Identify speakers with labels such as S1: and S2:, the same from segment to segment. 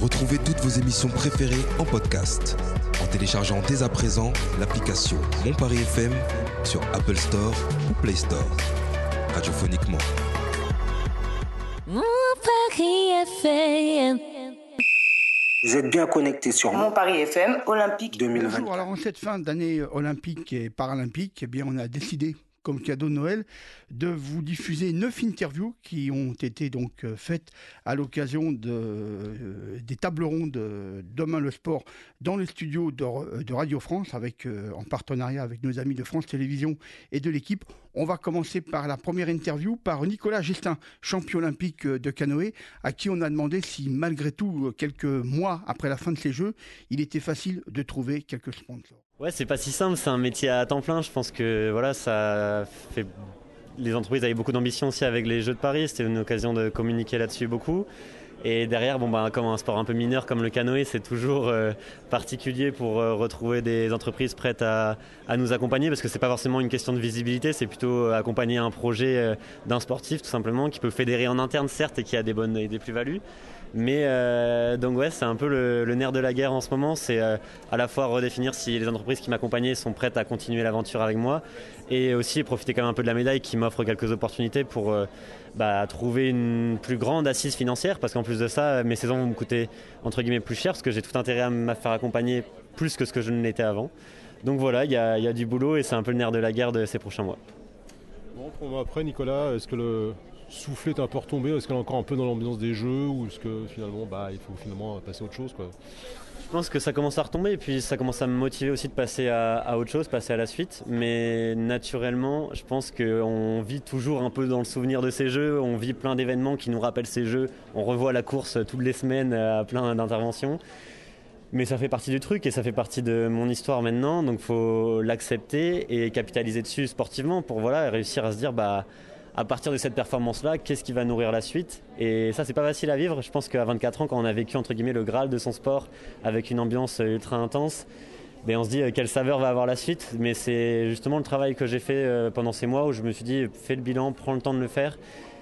S1: Retrouvez toutes vos émissions préférées en podcast en téléchargeant dès à présent l'application Mon Paris FM sur Apple Store ou Play Store. Radiophoniquement.
S2: Mon Paris FM.
S3: Vous êtes bien connectés sur
S4: Mon Paris FM Olympique
S3: 2024.
S5: Bonjour, alors en cette fin d'année olympique et paralympique, eh bien, on a décidé, comme cadeau de Noël, de vous diffuser 9 interviews qui ont été donc faites à l'occasion des tables rondes Demain le sport dans les studios de Radio France, en partenariat avec nos amis de France Télévisions et de l'équipe. On va commencer par la première interview par Nicolas Gestin, champion olympique de canoë, à qui on a demandé si malgré tout, quelques mois après la fin de ces Jeux, il était facile de trouver quelques sponsors.
S6: Ouais, c'est pas si simple, c'est un métier à temps plein. Je pense que voilà, ça fait. Les entreprises avaient beaucoup d'ambition aussi avec les Jeux de Paris. C'était une occasion de communiquer là-dessus beaucoup. Et derrière, comme un sport un peu mineur comme le canoë, c'est toujours particulier pour retrouver des entreprises prêtes à nous accompagner, parce que c'est pas forcément une question de visibilité, c'est plutôt accompagner un projet d'un sportif tout simplement qui peut fédérer en interne certes et qui a des bonnes et des plus-values. Mais donc ouais, c'est un peu le nerf de la guerre en ce moment, c'est à la fois redéfinir si les entreprises qui m'accompagnaient sont prêtes à continuer l'aventure avec moi, et aussi profiter quand même un peu de la médaille qui m'offre quelques opportunités pour trouver une plus grande assise financière, parce qu'en plus de ça, mes saisons vont me coûter entre guillemets plus cher, parce que j'ai tout intérêt à me faire accompagner plus que ce que je ne l'étais avant. Donc voilà, il y a du boulot et c'est un peu le nerf de la guerre de ces prochains mois.
S7: Bon, pour moi après, Nicolas, est-ce que le soufflet est un peu retombé? Est-ce qu'elle est encore un peu dans l'ambiance des Jeux, ou est-ce que finalement il faut finalement passer à autre chose, quoi?
S6: Je pense que ça commence à retomber et puis ça commence à me motiver aussi de passer à autre chose, passer à la suite. Mais naturellement, je pense qu'on vit toujours un peu dans le souvenir de ces Jeux. On vit plein d'événements qui nous rappellent ces Jeux. On revoit la course toutes les semaines à plein d'interventions. Mais ça fait partie du truc et ça fait partie de mon histoire maintenant. Donc il faut l'accepter et capitaliser dessus sportivement pour réussir à se dire à partir de cette performance-là, qu'est-ce qui va nourrir la suite? Et ça, c'est pas facile à vivre. Je pense qu'à 24 ans, quand on a vécu entre guillemets le Graal de son sport avec une ambiance ultra intense, on se dit quelle saveur va avoir la suite. Mais c'est justement le travail que j'ai fait pendant ces mois où je me suis dit, fais le bilan, prends le temps de le faire.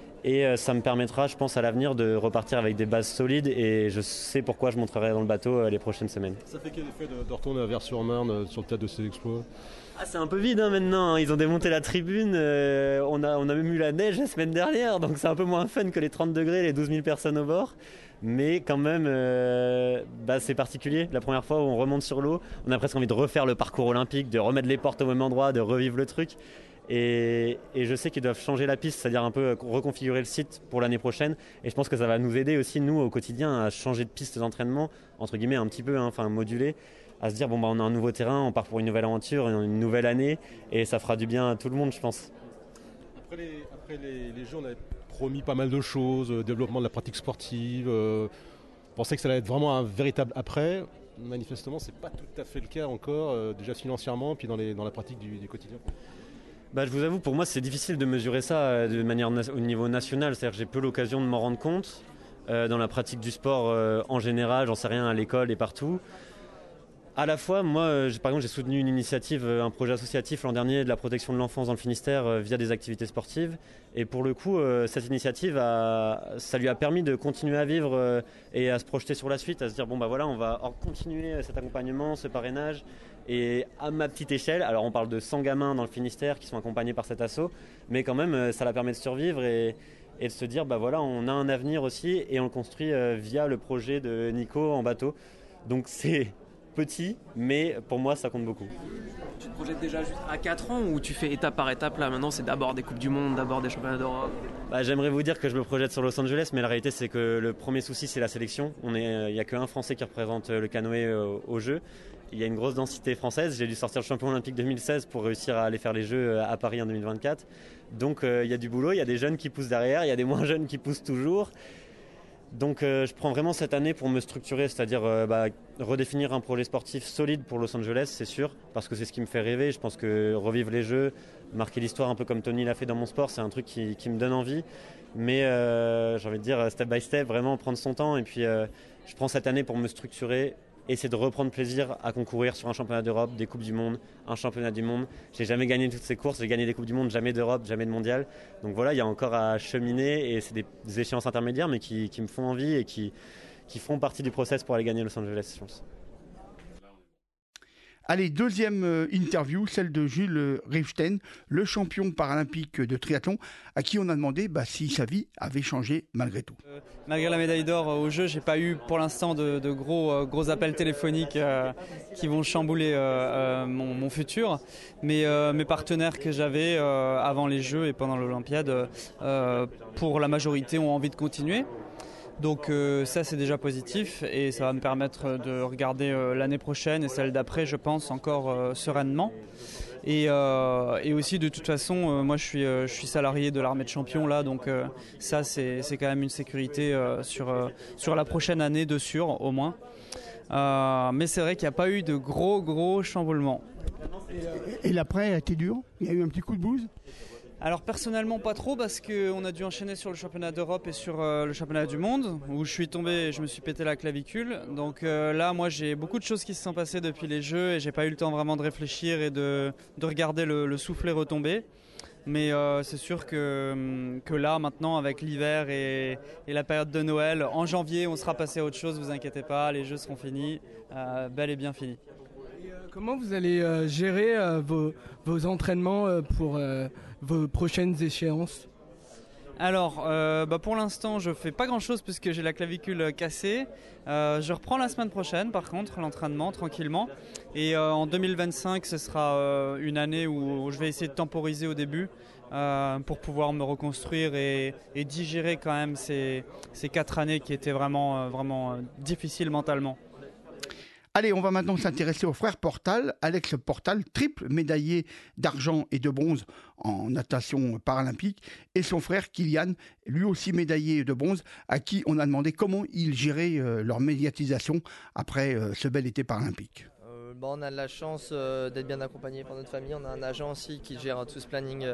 S6: Et ça me permettra, je pense, à l'avenir de repartir avec des bases solides. Et je sais pourquoi je monterai dans le bateau les prochaines semaines.
S7: Ça fait quel effet de retourner à Vers-sur-Marne sur le théâtre de ces exploits?
S6: C'est un peu vide maintenant, ils ont démonté la tribune, on a même eu la neige la semaine dernière, donc c'est un peu moins fun que les 30 degrés, les 12 000 personnes au bord. Mais quand même, c'est particulier. La première fois où on remonte sur l'eau, on a presque envie de refaire le parcours olympique, de remettre les portes au même endroit, de revivre le truc. Et je sais qu'ils doivent changer la piste, c'est-à-dire un peu reconfigurer le site pour l'année prochaine. Et je pense que ça va nous aider aussi, nous, au quotidien, à changer de piste d'entraînement, entre guillemets, un petit peu, moduler, à se dire, on a un nouveau terrain, on part pour une nouvelle aventure, une nouvelle année, et ça fera du bien à tout le monde, je pense.
S7: Après les Jeux, on avait promis pas mal de choses, développement de la pratique sportive, on pensait que ça allait être vraiment un véritable après. Manifestement, c'est pas tout à fait le cas encore, déjà financièrement, puis dans la pratique du quotidien.
S6: Je vous avoue, pour moi, c'est difficile de mesurer ça de manière au niveau national. C'est-à-dire que j'ai peu l'occasion de m'en rendre compte. Dans la pratique du sport en général, j'en sais rien, à l'école et partout. À la fois, moi, par exemple, j'ai soutenu une initiative, un projet associatif l'an dernier de la protection de l'enfance dans le Finistère via des activités sportives. Et pour le coup, cette initiative, ça lui a permis de continuer à vivre et à se projeter sur la suite, à se dire, on va continuer cet accompagnement, ce parrainage. Et à ma petite échelle, alors on parle de 100 gamins dans le Finistère qui sont accompagnés par cet asso, mais quand même, ça la permet de survivre et de se dire, on a un avenir aussi et on le construit via le projet de Nico en bateau. Donc c'est petit, mais pour moi ça compte beaucoup.
S8: Tu te projettes déjà juste à 4 ans ou tu fais étape par étape là? Maintenant c'est d'abord des Coupes du Monde, d'abord des Championnats d'Europe?
S6: J'aimerais vous dire que je me projette sur Los Angeles, mais la réalité c'est que le premier souci c'est la sélection. Il n'y a qu'un Français qui représente le canoë au jeu. Il y a une grosse densité française. J'ai dû sortir le champion olympique 2016 pour réussir à aller faire les Jeux à Paris en 2024. Donc il y a du boulot, il y a des jeunes qui poussent derrière, il y a des moins jeunes qui poussent toujours. Donc je prends vraiment cette année pour me structurer, c'est-à-dire redéfinir un projet sportif solide pour Los Angeles, c'est sûr, parce que c'est ce qui me fait rêver. Je pense que revivre les Jeux, marquer l'histoire un peu comme Tony l'a fait dans mon sport, c'est un truc qui me donne envie. Mais j'ai envie de dire step by step, vraiment prendre son temps. Et puis je prends cette année pour me structurer, essayer de reprendre plaisir à concourir sur un championnat d'Europe, des Coupes du Monde, un championnat du monde. J'ai jamais gagné toutes ces courses, j'ai gagné des Coupes du Monde, jamais d'Europe, jamais de mondial. Donc voilà, il y a encore à cheminer et c'est des échéances intermédiaires mais qui me font envie et qui qui font partie du process pour aller gagner Los Angeles, je pense.
S5: Allez, deuxième interview, celle de Jules Rivstein, le champion paralympique de triathlon, à qui on a demandé si sa vie avait changé malgré tout.
S4: Malgré la médaille d'or aux Jeux, j'ai pas eu pour l'instant de gros appels téléphoniques qui vont chambouler mon futur. Mais mes partenaires que j'avais avant les Jeux et pendant l'Olympiade, pour la majorité, ont envie de continuer. Donc ça c'est déjà positif et ça va me permettre de regarder l'année prochaine et celle d'après, je pense, encore sereinement. Et aussi de toute façon, moi je suis salarié de l'armée de champions là, donc ça c'est quand même une sécurité sur la prochaine année de sûr au moins. Mais c'est vrai qu'il n'y a pas eu de gros chamboulements.
S5: Et l'après a été dur? Il y a eu un petit coup de blues?
S4: Alors personnellement pas trop parce qu'on a dû enchaîner sur le championnat d'Europe et sur le championnat du monde où je suis tombé et je me suis pété la clavicule. Donc là moi j'ai beaucoup de choses qui se sont passées depuis les Jeux et j'ai pas eu le temps vraiment de réfléchir et de regarder le soufflet retomber. Mais c'est sûr que là maintenant avec l'hiver et la période de Noël, en janvier on sera passé à autre chose, vous inquiétez pas, les Jeux seront finis, bel et bien finis.
S9: Comment vous allez gérer vos entraînements pour vos prochaines échéances?
S4: Alors, pour l'instant, je fais pas grand-chose puisque j'ai la clavicule cassée. Je reprends la semaine prochaine, par contre, l'entraînement tranquillement. Et en 2025, ce sera une année où je vais essayer de temporiser au début pour pouvoir me reconstruire et digérer quand même ces 4 années qui étaient vraiment difficiles mentalement.
S5: Allez, on va maintenant s'intéresser au frère Portal, Alex Portal, triple médaillé d'argent et de bronze en natation paralympique, et son frère Kylian, lui aussi médaillé de bronze, à qui on a demandé comment ils géraient leur médiatisation après ce bel été paralympique.
S10: On a de la chance d'être bien accompagné par notre famille. On a un agent aussi qui gère tout ce planning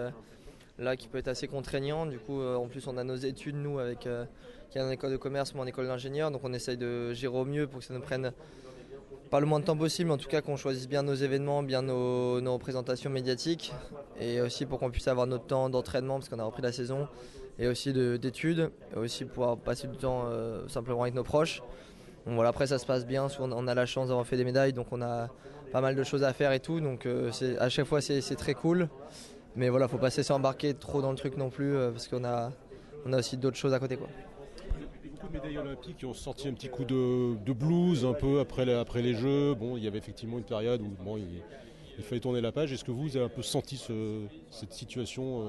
S10: là qui peut être assez contraignant. Du coup, en plus, on a nos études, nous, avec qui est en école de commerce, moi en école d'ingénieur. Donc on essaye de gérer au mieux pour que ça nous prenne pas le moins de temps possible, mais en tout cas qu'on choisisse bien nos événements, bien nos représentations médiatiques, et aussi pour qu'on puisse avoir notre temps d'entraînement parce qu'on a repris la saison, et aussi d'études, et aussi pouvoir passer du temps simplement avec nos proches. Donc voilà, après ça se passe bien, on a la chance d'avoir fait des médailles, donc on a pas mal de choses à faire et tout, donc à chaque fois c'est très cool, mais voilà, faut pas se laisser embarquer trop dans le truc non plus, parce qu'on a aussi d'autres choses à côté, quoi.
S7: Beaucoup de médailles olympiques qui ont sorti un petit coup de blues un peu après les Jeux. Bon, il y avait effectivement une période où il fallait tourner la page. Est-ce que vous avez un peu senti cette situation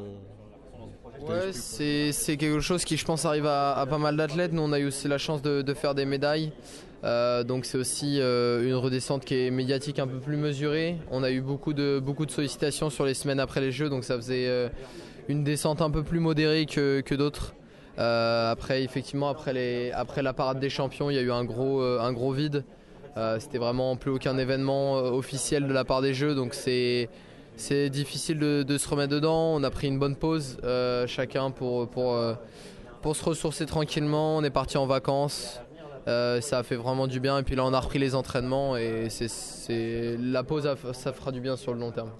S11: Ouais, c'est quelque chose qui, je pense, arrive à pas mal d'athlètes. Nous, on a eu aussi la chance de faire des médailles. Donc c'est aussi une redescente qui est médiatique un peu plus mesurée. On a eu beaucoup de sollicitations sur les semaines après les Jeux, donc ça faisait une descente un peu plus modérée que d'autres. Après, effectivement, après la parade des champions, il y a eu un gros vide. C'était vraiment plus aucun événement officiel de la part des Jeux, donc c'est difficile de se remettre dedans. On a pris une bonne pause chacun pour se ressourcer tranquillement. On est parti en vacances, ça a fait vraiment du bien. Et puis là, on a repris les entraînements et la pause, ça fera du bien sur le long terme.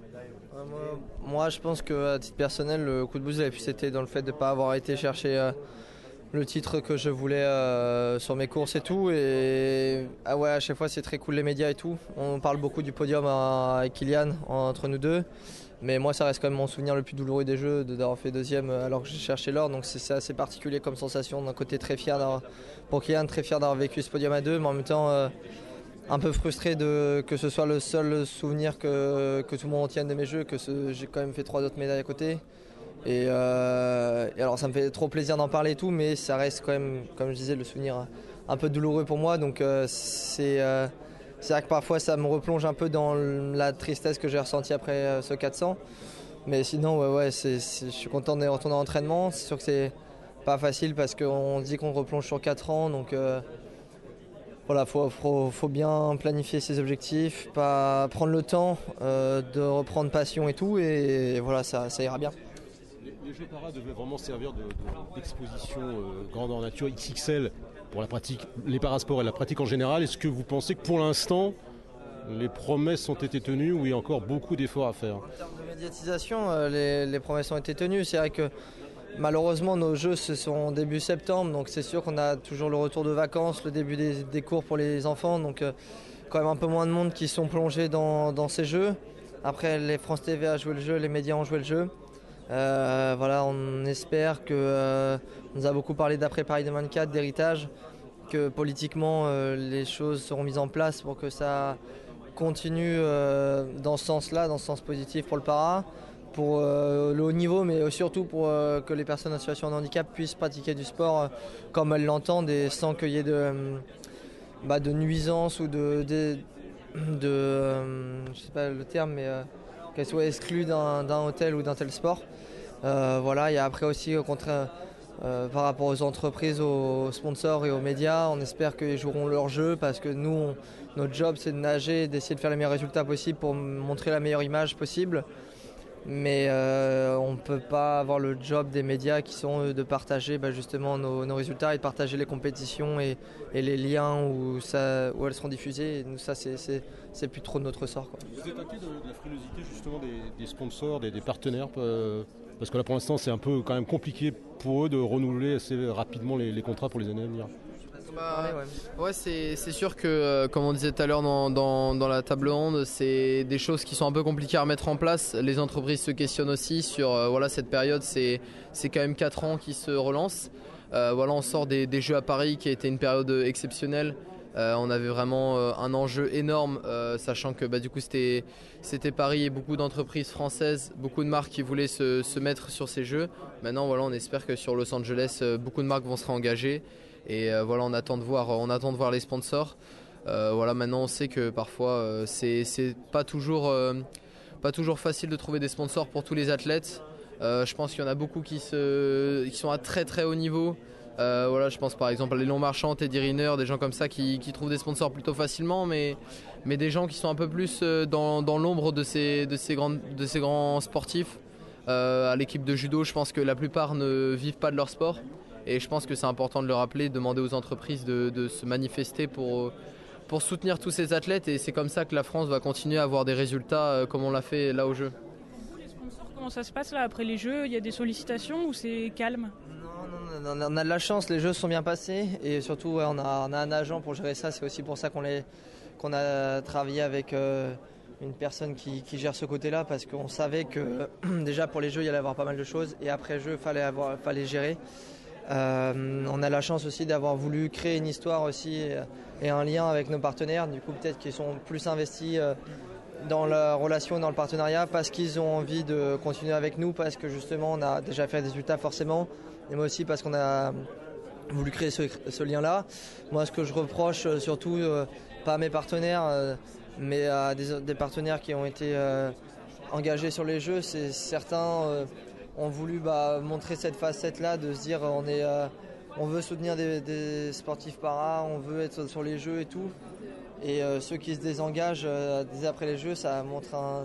S10: Moi, je pense qu'à titre personnel, le coup de boost avait plus été dans le fait de ne pas avoir été chercher le titre que je voulais sur mes courses et tout. Et à chaque fois, c'est très cool les médias et tout. On parle beaucoup du podium avec Kylian entre nous deux. Mais moi, ça reste quand même mon souvenir le plus douloureux des Jeux, d'avoir fait deuxième alors que j'ai cherché l'or. Donc c'est assez particulier comme sensation. D'un côté, très fier pour Kylian, très fier d'avoir vécu ce podium à deux, mais en même temps un peu frustré que ce soit le seul souvenir que tout le monde retienne de mes Jeux, que j'ai quand même fait 3 autres médailles à côté. Et alors ça me fait trop plaisir d'en parler et tout, mais ça reste quand même, comme je disais, le souvenir un peu douloureux pour moi. Donc c'est vrai que parfois ça me replonge un peu dans la tristesse que j'ai ressentie après ce 400. Mais sinon, ouais, je suis content de retourner en entraînement. C'est sûr que c'est pas facile parce qu'on dit qu'on replonge sur 4 ans. Donc voilà, faut bien planifier ses objectifs, pas prendre le temps de reprendre passion et tout, et voilà, ça ira bien.
S7: Les Jeux Para devaient vraiment servir d'exposition grandeur nature XXL pour la pratique, les parasports et la pratique en général. Est-ce que vous pensez que pour l'instant, les promesses ont été tenues ou il y a encore beaucoup d'efforts à faire?
S10: En termes de médiatisation, les promesses ont été tenues. C'est vrai que Malheureusement, nos jeux se sont début septembre, donc c'est sûr qu'on a toujours le retour de vacances, le début des cours pour les enfants, donc quand même un peu moins de monde qui sont plongés dans ces jeux. Après, les France TV a joué le jeu, les médias ont joué le jeu. Voilà, on espère que on nous a beaucoup parlé d'après Paris 2024, d'héritage, que politiquement les choses seront mises en place pour que ça continue dans ce sens-là, dans ce sens positif pour le para, pour le haut niveau, mais surtout pour que les personnes en situation de handicap puissent pratiquer du sport comme elles l'entendent et sans qu'il y ait de nuisances ou je sais pas le terme, mais qu'elles soient exclues d'un hôtel ou d'un tel sport. Voilà, et après aussi au contraire par rapport aux entreprises, aux sponsors et aux médias, on espère qu'ils joueront leur jeu parce que nous, notre job c'est de nager, d'essayer de faire les meilleurs résultats possibles pour montrer la meilleure image possible. Mais on ne peut pas avoir le job des médias qui sont de partager justement nos résultats et de partager les compétitions et les liens où elles seront diffusées. Et nous, ça, c'est plus trop de notre ressort, quoi.
S7: Vous êtes inquiet de la frilosité justement des sponsors, des partenaires parce que là pour l'instant c'est un peu quand même compliqué pour eux de renouveler assez rapidement les contrats pour les années à venir.
S11: Ouais, c'est sûr que, comme on disait tout à l'heure dans la table ronde, c'est des choses qui sont un peu compliquées à mettre en place. Les entreprises se questionnent aussi sur cette période, c'est quand même 4 ans qui se relancent. On sort des Jeux à Paris qui a été une période exceptionnelle. On avait vraiment un enjeu énorme, sachant que du coup c'était Paris et beaucoup d'entreprises françaises, beaucoup de marques qui voulaient se mettre sur ces Jeux. Maintenant, on espère que sur Los Angeles, beaucoup de marques vont se réengager. Et on attend de voir les sponsors. Maintenant on sait que parfois c'est pas toujours facile de trouver des sponsors pour tous les athlètes. Je pense qu'il y en a beaucoup qui sont à très très haut niveau. Je pense par exemple à Léon Marchand, Teddy Riner, des gens comme ça qui trouvent des sponsors plutôt facilement, mais des gens qui sont un peu plus dans l'ombre de ces grands sportifs. À l'équipe de judo, je pense que la plupart ne vivent pas de leur sport. Et je pense que c'est important de le rappeler, de demander aux entreprises de se manifester pour soutenir tous ces athlètes. Et c'est comme ça que la France va continuer à avoir des résultats comme on l'a fait là aux Jeux.
S12: Les sponsors, comment ça se passe là après les Jeux? Il y a des sollicitations ou c'est calme?
S10: Non, on a de la chance, les Jeux sont bien passés. Et surtout, on a un agent pour gérer ça. C'est aussi pour ça qu'on a travaillé avec une personne qui gère ce côté-là. Parce qu'on savait que déjà pour les Jeux, il y allait avoir pas mal de choses. Et après les Jeux, il fallait gérer. On a la chance aussi d'avoir voulu créer une histoire aussi et un lien avec nos partenaires, du coup peut-être qu'ils sont plus investis dans la relation, dans le partenariat parce qu'ils ont envie de continuer avec nous, parce que justement on a déjà fait des résultats forcément, et moi aussi parce qu'on a voulu créer ce lien-là. Moi ce que je reproche surtout, pas à mes partenaires, mais à des partenaires qui ont été engagés sur les Jeux, c'est certains ont voulu montrer cette facette-là, de se dire on veut soutenir des sportifs para, on veut être sur les Jeux et tout. Et ceux qui se désengagent dès après les Jeux, ça montre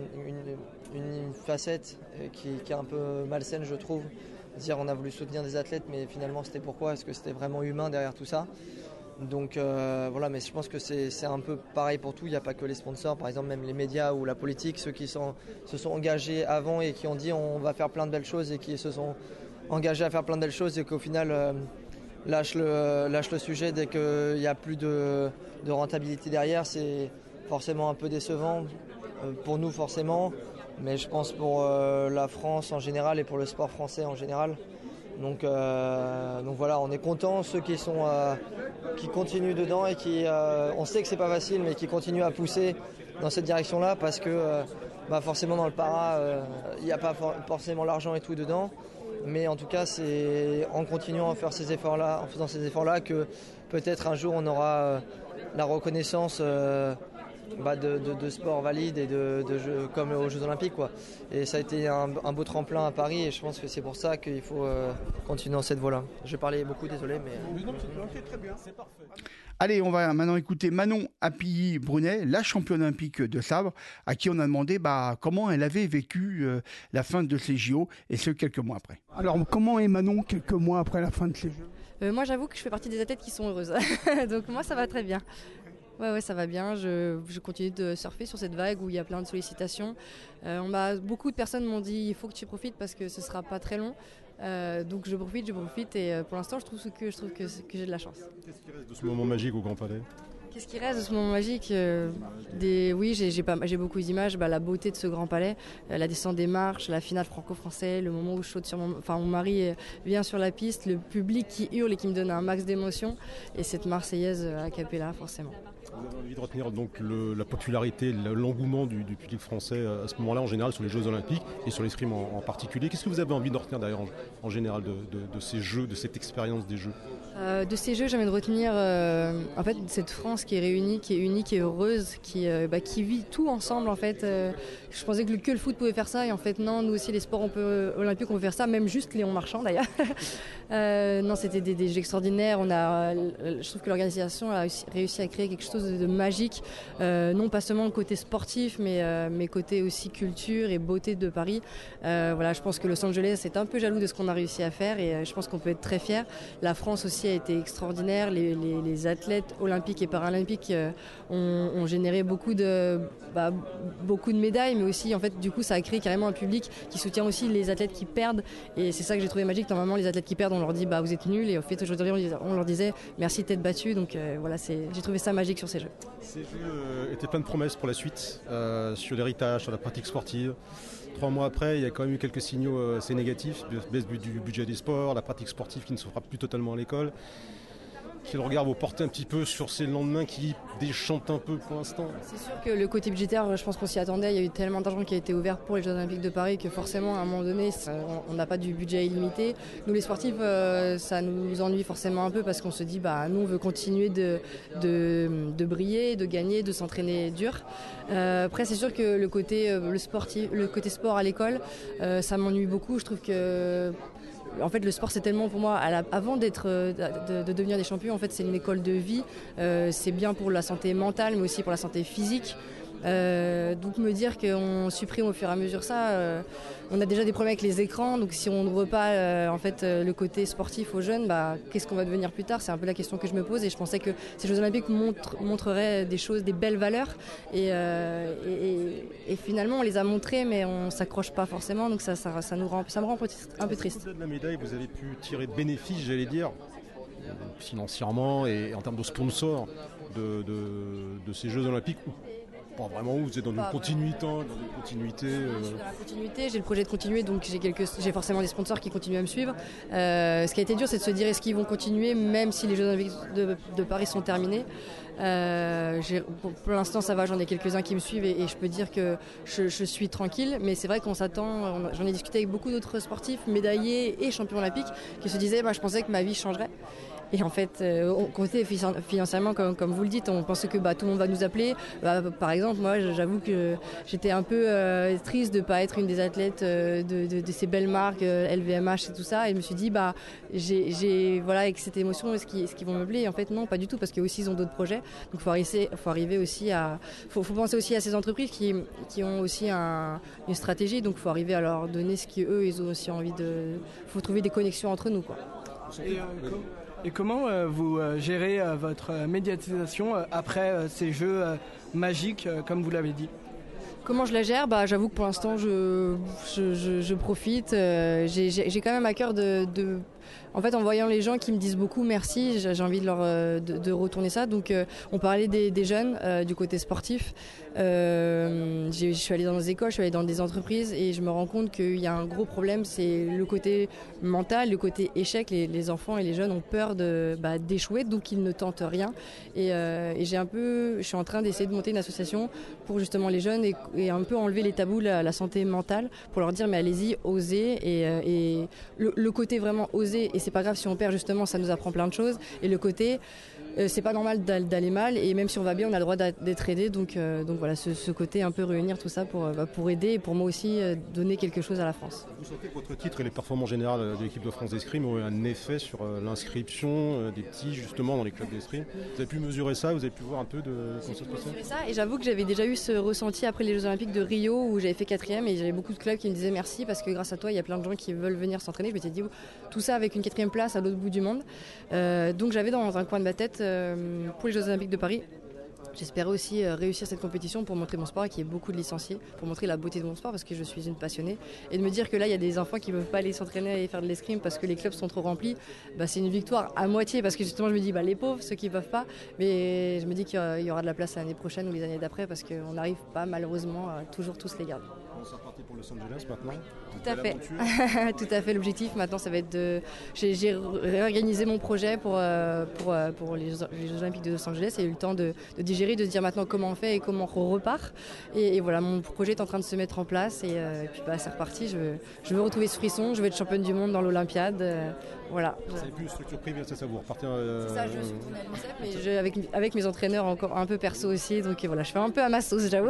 S10: une facette qui est un peu malsaine, je trouve. Dire on a voulu soutenir des athlètes, mais finalement c'était pourquoi? Est-ce que c'était vraiment humain derrière tout ça? Donc mais je pense que c'est un peu pareil pour tout. Il n'y a pas que les sponsors, par exemple même les médias ou la politique, ceux qui se sont engagés avant et qui ont dit on va faire plein de belles choses et qui se sont engagés à faire plein de belles choses et qu'au final lâchent le sujet dès qu'il n'y a plus de rentabilité derrière. C'est forcément un peu décevant pour nous forcément, mais je pense pour la France en général et pour le sport français en général. Donc voilà, on est contents, ceux qui continuent dedans et qui, on sait que c'est pas facile, mais qui continuent à pousser dans cette direction-là parce que forcément dans le para, il n'y a pas forcément l'argent et tout dedans. Mais en tout cas, c'est en continuant à faire ces efforts-là, en faisant ces efforts-là, que peut-être un jour on aura la reconnaissance de sport valide et de jeux comme aux Jeux Olympiques, quoi. Et ça a été un beau tremplin à Paris et je pense que c'est pour ça qu'il faut continuer dans cette voie-là. Je parlais beaucoup, désolé, mais...
S5: Non, c'est très bien, c'est parfait. Allez, on va maintenant écouter Manon Apilly-Brunet, la championne olympique de sabre, à qui on a demandé comment elle avait vécu la fin de ces JO, et ce quelques mois après. Alors, comment est Manon quelques mois après la fin de ces Jeux?
S13: Moi, j'avoue que je fais partie des athlètes qui sont heureuses. Donc moi, ça va très bien. Ouais, ça va bien. Je continue de surfer sur cette vague où il y a plein de sollicitations. Beaucoup de personnes m'ont dit il faut que tu profites parce que ce sera pas très long. Donc je profite et pour l'instant je trouve que j'ai de la chance.
S7: Qu'est-ce qui reste de ce moment magique au Grand Palais ?
S13: Qu'est-ce qui reste de ce moment magique ? Oui, j'ai beaucoup d'images. La beauté de ce Grand Palais, la descente des marches, la finale franco-français, le moment où je saute sur mon mari vient sur la piste, le public qui hurle et qui me donne un max d'émotion, et cette Marseillaise a cappella forcément.
S7: Vous avez envie de retenir donc la popularité, l'engouement du public français à ce moment-là en général sur les Jeux Olympiques et sur l'escrime en particulier. Qu'est-ce que vous avez envie de retenir d'ailleurs en général de ces Jeux, de cette expérience des Jeux ?
S13: De ces Jeux, j'ai envie de retenir en fait cette France qui est réunie, qui est unique et heureuse, qui vit tout ensemble en fait. Je pensais que le foot pouvait faire ça et en fait non, nous aussi les sports olympiques on peut faire ça, même juste Léon Marchand d'ailleurs. Non, c'était des Jeux extraordinaires. Je trouve que l'organisation a réussi à créer quelque chose de magique, non pas seulement le côté sportif, mais côté aussi culture et beauté de Paris. Je pense que Los Angeles est un peu jaloux de ce qu'on a réussi à faire et je pense qu'on peut être très fiers. La France aussi a été extraordinaire. Les athlètes olympiques et paralympiques ont généré beaucoup de médailles, mais aussi en fait du coup ça a créé carrément un public qui soutient aussi les athlètes qui perdent et c'est ça que j'ai trouvé magique. Normalement les athlètes qui perdent on leur dit vous êtes nuls et au fait aujourd'hui on leur disait merci d'être battus, donc j'ai trouvé ça magique sur ces Jeux.
S7: Ces Jeux étaient plein de promesses pour la suite, sur l'héritage, sur la pratique sportive. 3 mois après, il y a quand même eu quelques signaux assez négatifs, baisse du budget des sports, la pratique sportive qui ne se fera plus totalement à l'école. Quel regard vous portez un petit peu sur ces lendemains qui déchantent un peu pour l'instant ?
S13: C'est sûr que le côté budgétaire, je pense qu'on s'y attendait. Il y a eu tellement d'argent qui a été ouvert pour les Jeux Olympiques de Paris que forcément, à un moment donné, on n'a pas du budget illimité. Nous, les sportifs, ça nous ennuie forcément un peu parce qu'on se dit, nous, on veut continuer de briller, de gagner, de s'entraîner dur. Après, c'est sûr que le côté sport à l'école, ça m'ennuie beaucoup. Je trouve que en fait, le sport, c'est tellement pour moi, avant de devenir des champions, en fait, c'est une école de vie. C'est bien pour la santé mentale, mais aussi pour la santé physique. Donc me dire qu'on supprime au fur et à mesure ça, on a déjà des problèmes avec les écrans, donc si on n'ouvre pas le côté sportif aux jeunes, qu'est-ce qu'on va devenir plus tard ? C'est un peu la question que je me pose et je pensais que ces Jeux Olympiques montreraient des choses, des belles valeurs et finalement on les a montrées mais on s'accroche pas forcément, donc ça me rend un peu triste.
S7: Au-delà de la médaille, vous avez pu tirer de bénéfices, j'allais dire, financièrement et en termes de sponsors de ces Jeux Olympiques. Pas vraiment, vous êtes dans une continuité.
S13: Je suis dans la continuité, j'ai le projet de continuer, donc j'ai forcément des sponsors qui continuent à me suivre. Ce qui a été dur, c'est de se dire est-ce qu'ils vont continuer même si les Jeux Olympiques de Paris sont terminés. Pour l'instant ça va, j'en ai quelques-uns qui me suivent et je peux dire que je suis tranquille, mais c'est vrai qu'on s'attend, j'en ai discuté avec beaucoup d'autres sportifs, médaillés et champions olympiques, qui se disaient je pensais que ma vie changerait. Et en fait, côté financièrement, comme vous le dites, on pensait que tout le monde va nous appeler. Par exemple, moi, j'avoue que j'étais un peu triste de ne pas être une des athlètes de ces belles marques, LVMH et tout ça. Et je me suis dit, avec cette émotion, est-ce qu'ils vont meubler ? Et en fait, non, pas du tout, parce qu'eux aussi, ils ont d'autres projets. Donc, faut arriver aussi faut penser aussi à ces entreprises qui ont aussi une stratégie. Donc, il faut arriver à leur donner ce qu'eux, ils ont aussi envie de... Il faut trouver des connexions entre nous, quoi.
S9: Et comment vous gérez votre médiatisation après ces Jeux magiques, comme vous l'avez dit ?
S13: Comment je la gère ? J'avoue que pour l'instant, je profite. J'ai quand même à cœur de... En fait, en voyant les gens qui me disent beaucoup merci, j'ai envie de retourner ça. Donc, on parlait des jeunes, du côté sportif. Je suis allée dans des écoles, je suis allée dans des entreprises et je me rends compte qu'il y a un gros problème, c'est le côté mental, le côté échec. Les enfants et les jeunes ont peur d'échouer, donc ils ne tentent rien. Et je suis en train d'essayer de monter une association pour justement les jeunes et un peu enlever les tabous de la santé mentale, pour leur dire mais allez-y, osez. Et le côté vraiment oser, et c'est pas grave si on perd, justement, ça nous apprend plein de choses. Et le côté c'est pas normal d'aller mal, et même si on va bien, on a le droit d'être aidé. Donc voilà, ce côté un peu réunir tout ça pour aider et pour moi aussi donner quelque chose à la France.
S7: Vous sentez que votre titre et les performances générales de l'équipe de France d'escrime ont eu un effet sur l'inscription des petits justement dans les clubs d'escrime. Vous avez pu mesurer ça, vous avez pu voir un peu de comment ça se passait ?
S13: Ça, et j'avoue que j'avais déjà eu ce ressenti après les Jeux Olympiques de Rio où j'avais fait 4e et j'avais beaucoup de clubs qui me disaient merci parce que grâce à toi il y a plein de gens qui veulent venir s'entraîner. Je m'étais dit tout ça avec une 4e place à l'autre bout du monde. Donc j'avais dans un coin de ma tête pour les Jeux Olympiques de Paris J'espérais aussi réussir cette compétition pour montrer mon sport et qu'il y ait beaucoup de licenciés, pour montrer la beauté de mon sport parce que je suis une passionnée. Et de me dire que là, il y a des enfants qui ne peuvent pas aller s'entraîner et faire de l'escrime parce que les clubs sont trop remplis, c'est une victoire à moitié parce que justement, je me dis, les pauvres, ceux qui ne peuvent pas. Mais je me dis qu'il y aura de la place l'année prochaine ou les années d'après parce qu'on n'arrive pas, malheureusement, à toujours tous les garder.
S7: On s'est reparti pour Los Angeles maintenant.
S13: Tout à fait. Tout à fait. L'objectif maintenant, ça va être de. J'ai réorganisé mon projet pour les Jeux Olympiques de Los Angeles et j'ai eu le temps de digérer, de se dire maintenant comment on fait et comment on repart. Et voilà, mon projet est en train de se mettre en place et puis c'est reparti. Je veux retrouver ce frisson. Je veux être championne du monde dans l'Olympiade. Voilà.
S7: Vous n'avez plus une structure privée, c'est ça, vous repartez.
S13: C'est ça, je suis retournée à l'INSEP, mais avec mes entraîneurs encore un peu perso aussi. Donc voilà, je fais un peu à ma sauce, j'avoue.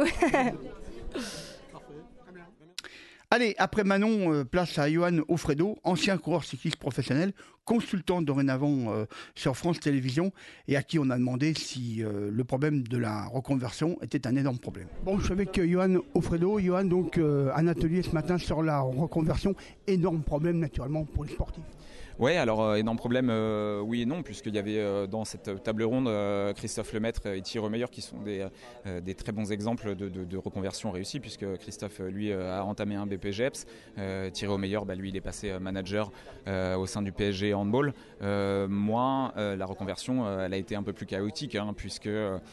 S5: Allez, après Manon, place à Johan Offredo, ancien coureur cycliste professionnel, consultant dorénavant sur France Télévisions et à qui on a demandé si le problème de la reconversion était un énorme problème. Bon, je suis avec Johan Offredo. Johan, donc un atelier ce matin sur la reconversion, énorme problème naturellement pour les sportifs.
S14: Oui, alors énorme problème, oui et non, puisqu'il y avait dans cette table ronde Christophe Lemaître et Thierry Meilleur qui sont des très bons exemples de reconversion réussie, puisque Christophe, lui, a entamé un BPGEPS. Thierry Meilleur, lui, il est passé manager au sein du PSG Handball. Moi, la reconversion, elle a été un peu plus chaotique, puisque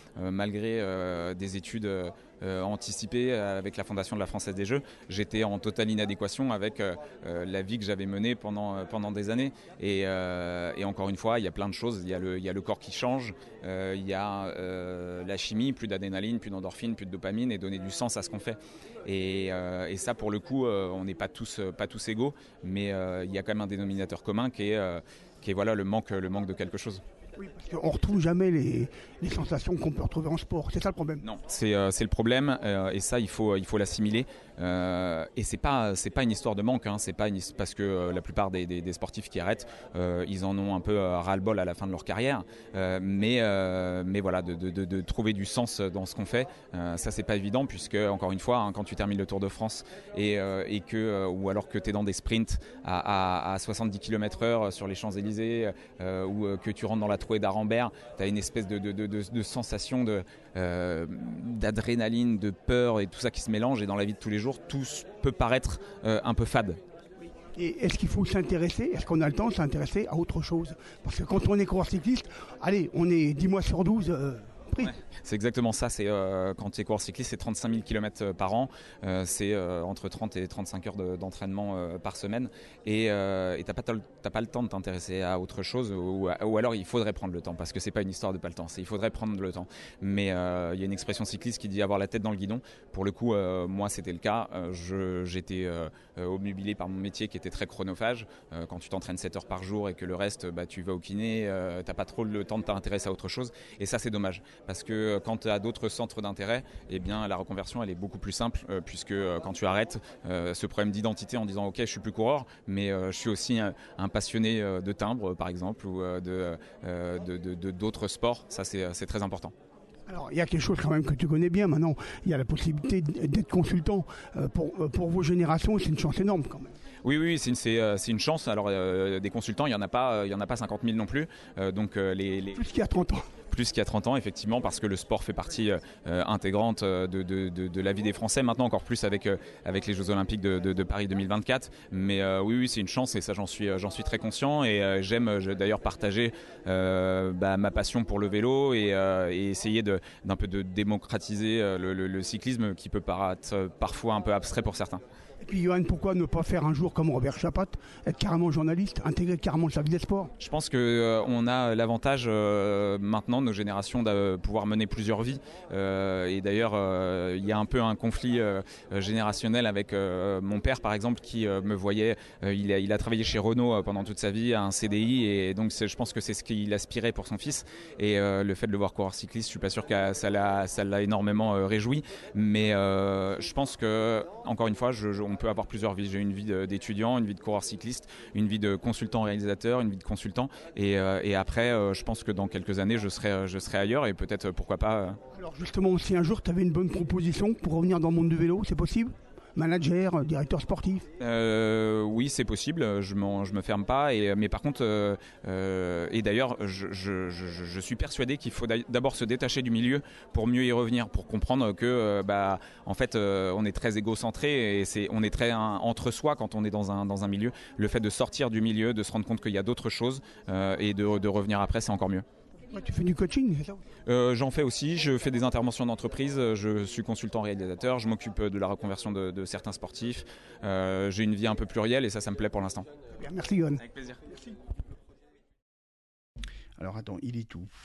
S14: malgré des études anticipé avec la Fondation de la Française des Jeux, j'étais en totale inadéquation avec la vie que j'avais menée pendant des années. Et encore une fois, il y a plein de choses. Il y a le corps qui change, il y a la chimie, plus d'adrénaline, plus d'endorphine, plus de dopamine, et donner du sens à ce qu'on fait. Et ça, pour le coup, on n'est pas tous égaux, mais il y a quand même un dénominateur commun qui est voilà, le manque de quelque chose.
S5: Oui, parce qu'on ne retrouve jamais les sensations qu'on peut retrouver en sport. C'est ça le problème.
S14: Non, c'est le problème et ça, il faut l'assimiler. Et c'est pas une histoire de manque. C'est pas parce que la plupart des sportifs qui arrêtent, ils en ont un peu ras-le-bol à la fin de leur carrière. Mais voilà, de trouver du sens dans ce qu'on fait, ça c'est pas évident puisque encore une fois, quand tu termines le Tour de France ou alors que tu es dans des sprints à 70 km/h sur les Champs-Élysées ou que tu rentres dans la trouée d'Arambert, tu as une espèce de sensation d'adrénaline, de peur et tout ça qui se mélange, et dans la vie de tous les jours, tout peut paraître un peu fade.
S5: Et est-ce qu'il faut s'intéresser, est-ce qu'on a le temps de s'intéresser à autre chose? Parce que quand on est coureur cycliste, allez, on est 10 mois sur 12 pris. Ouais,
S14: c'est exactement ça, c'est quand tu es coureur cycliste, c'est 35 000 km par an, c'est entre 30 et 35 heures d'entraînement par semaine, et t'as pas le temps de t'intéresser à autre chose, ou alors il faudrait prendre le temps, parce que c'est pas une histoire de pas le temps, il faudrait prendre le temps. Mais il y a une expression cycliste qui dit avoir la tête dans le guidon. Pour le coup, moi c'était le cas, j'étais obnubilé par mon métier qui était très chronophage. Quand tu t'entraînes 7 heures par jour et que le reste, tu vas au kiné, t'as pas trop le temps de t'intéresser à autre chose, et ça c'est dommage. Parce que quand tu as d'autres centres d'intérêt, eh bien, la reconversion elle est beaucoup plus simple puisque quand tu arrêtes ce problème d'identité en disant ok, je suis plus coureur, mais je suis aussi un passionné de timbre par exemple, ou d'autres sports, ça c'est très important.
S5: Alors, il y a quelque chose quand même que tu connais bien maintenant, il y a la possibilité d'être consultant pour vos générations, c'est une chance énorme quand même.
S14: Oui, c'est une chance. Alors, des consultants, il n'y en a pas 50 000 non plus. Donc,
S5: plus qu'il y a 30 ans.
S14: Plus qu'il y a 30 ans, effectivement, parce que le sport fait partie intégrante de la vie des Français, maintenant encore plus avec les Jeux Olympiques de Paris 2024. Mais oui, c'est une chance et ça, j'en suis très conscient. Et j'aime d'ailleurs partager ma passion pour le vélo et essayer d'un peu de démocratiser le cyclisme qui peut paraître parfois un peu abstrait pour certains.
S5: Et puis Johan, pourquoi ne pas faire un jour comme Robert Chapat, être carrément journaliste, intégrer carrément le service des sports?
S14: Je pense qu'on a l'avantage maintenant, nos générations, de pouvoir mener plusieurs vies. Et d'ailleurs, il y a un peu un conflit générationnel avec mon père, par exemple, qui me voyait. Il a travaillé chez Renault pendant toute sa vie, à un CDI, et donc je pense que c'est ce qu'il aspirait pour son fils. Et le fait de le voir coureur cycliste, je suis pas sûr que ça l'a énormément réjoui. Mais je pense que, encore une fois, on peut avoir plusieurs vies. J'ai une vie d'étudiant, une vie de coureur cycliste, une vie de consultant réalisateur, une vie de consultant. Et après, je pense que dans quelques années, je serai ailleurs et peut-être, pourquoi pas...
S5: Alors justement, si un jour tu avais une bonne proposition pour revenir dans le monde du vélo, c'est possible? manager, directeur sportif?
S14: Oui, c'est possible, je me ferme pas. Mais par contre, et d'ailleurs, je suis persuadé qu'il faut d'abord se détacher du milieu pour mieux y revenir, pour comprendre que, en fait, on est très égocentré et on est très entre soi quand on est dans un milieu. Le fait de sortir du milieu, de se rendre compte qu'il y a d'autres choses et de revenir après, c'est encore mieux.
S5: Ouais, tu fais du coaching, c'est ça?
S14: J'en fais aussi, je fais des interventions d'entreprise, je suis consultant réalisateur, je m'occupe de la reconversion de certains sportifs. J'ai une vie un peu plurielle et ça me plaît pour l'instant.
S5: Bien, merci Yoann.
S14: Avec plaisir.
S5: Merci. Alors attends, il est tout.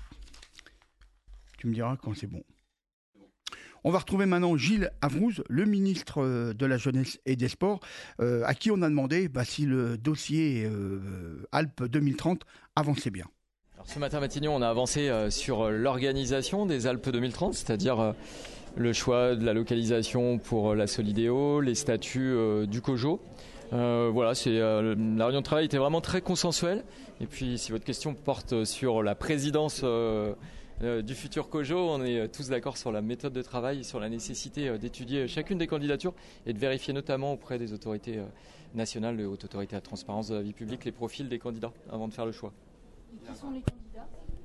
S5: Tu me diras quand c'est bon. On va retrouver maintenant Gilles Avrouze, le ministre de la Jeunesse et des Sports, à qui on a demandé si le dossier Alpes 2030 avançait bien.
S15: Alors, ce matin à Matignon, on a avancé sur l'organisation des Alpes 2030, c'est-à-dire le choix de la localisation pour la Solidéo, les statuts du COJO. La réunion de travail était vraiment très consensuelle. Et puis, si votre question porte sur la présidence du futur COJO, on est tous d'accord sur la méthode de travail, sur la nécessité d'étudier chacune des candidatures et de vérifier notamment auprès des autorités nationales, les hautes autorités à transparence de la vie publique, les profils des candidats avant de faire le choix.
S12: Qui sont les candidats?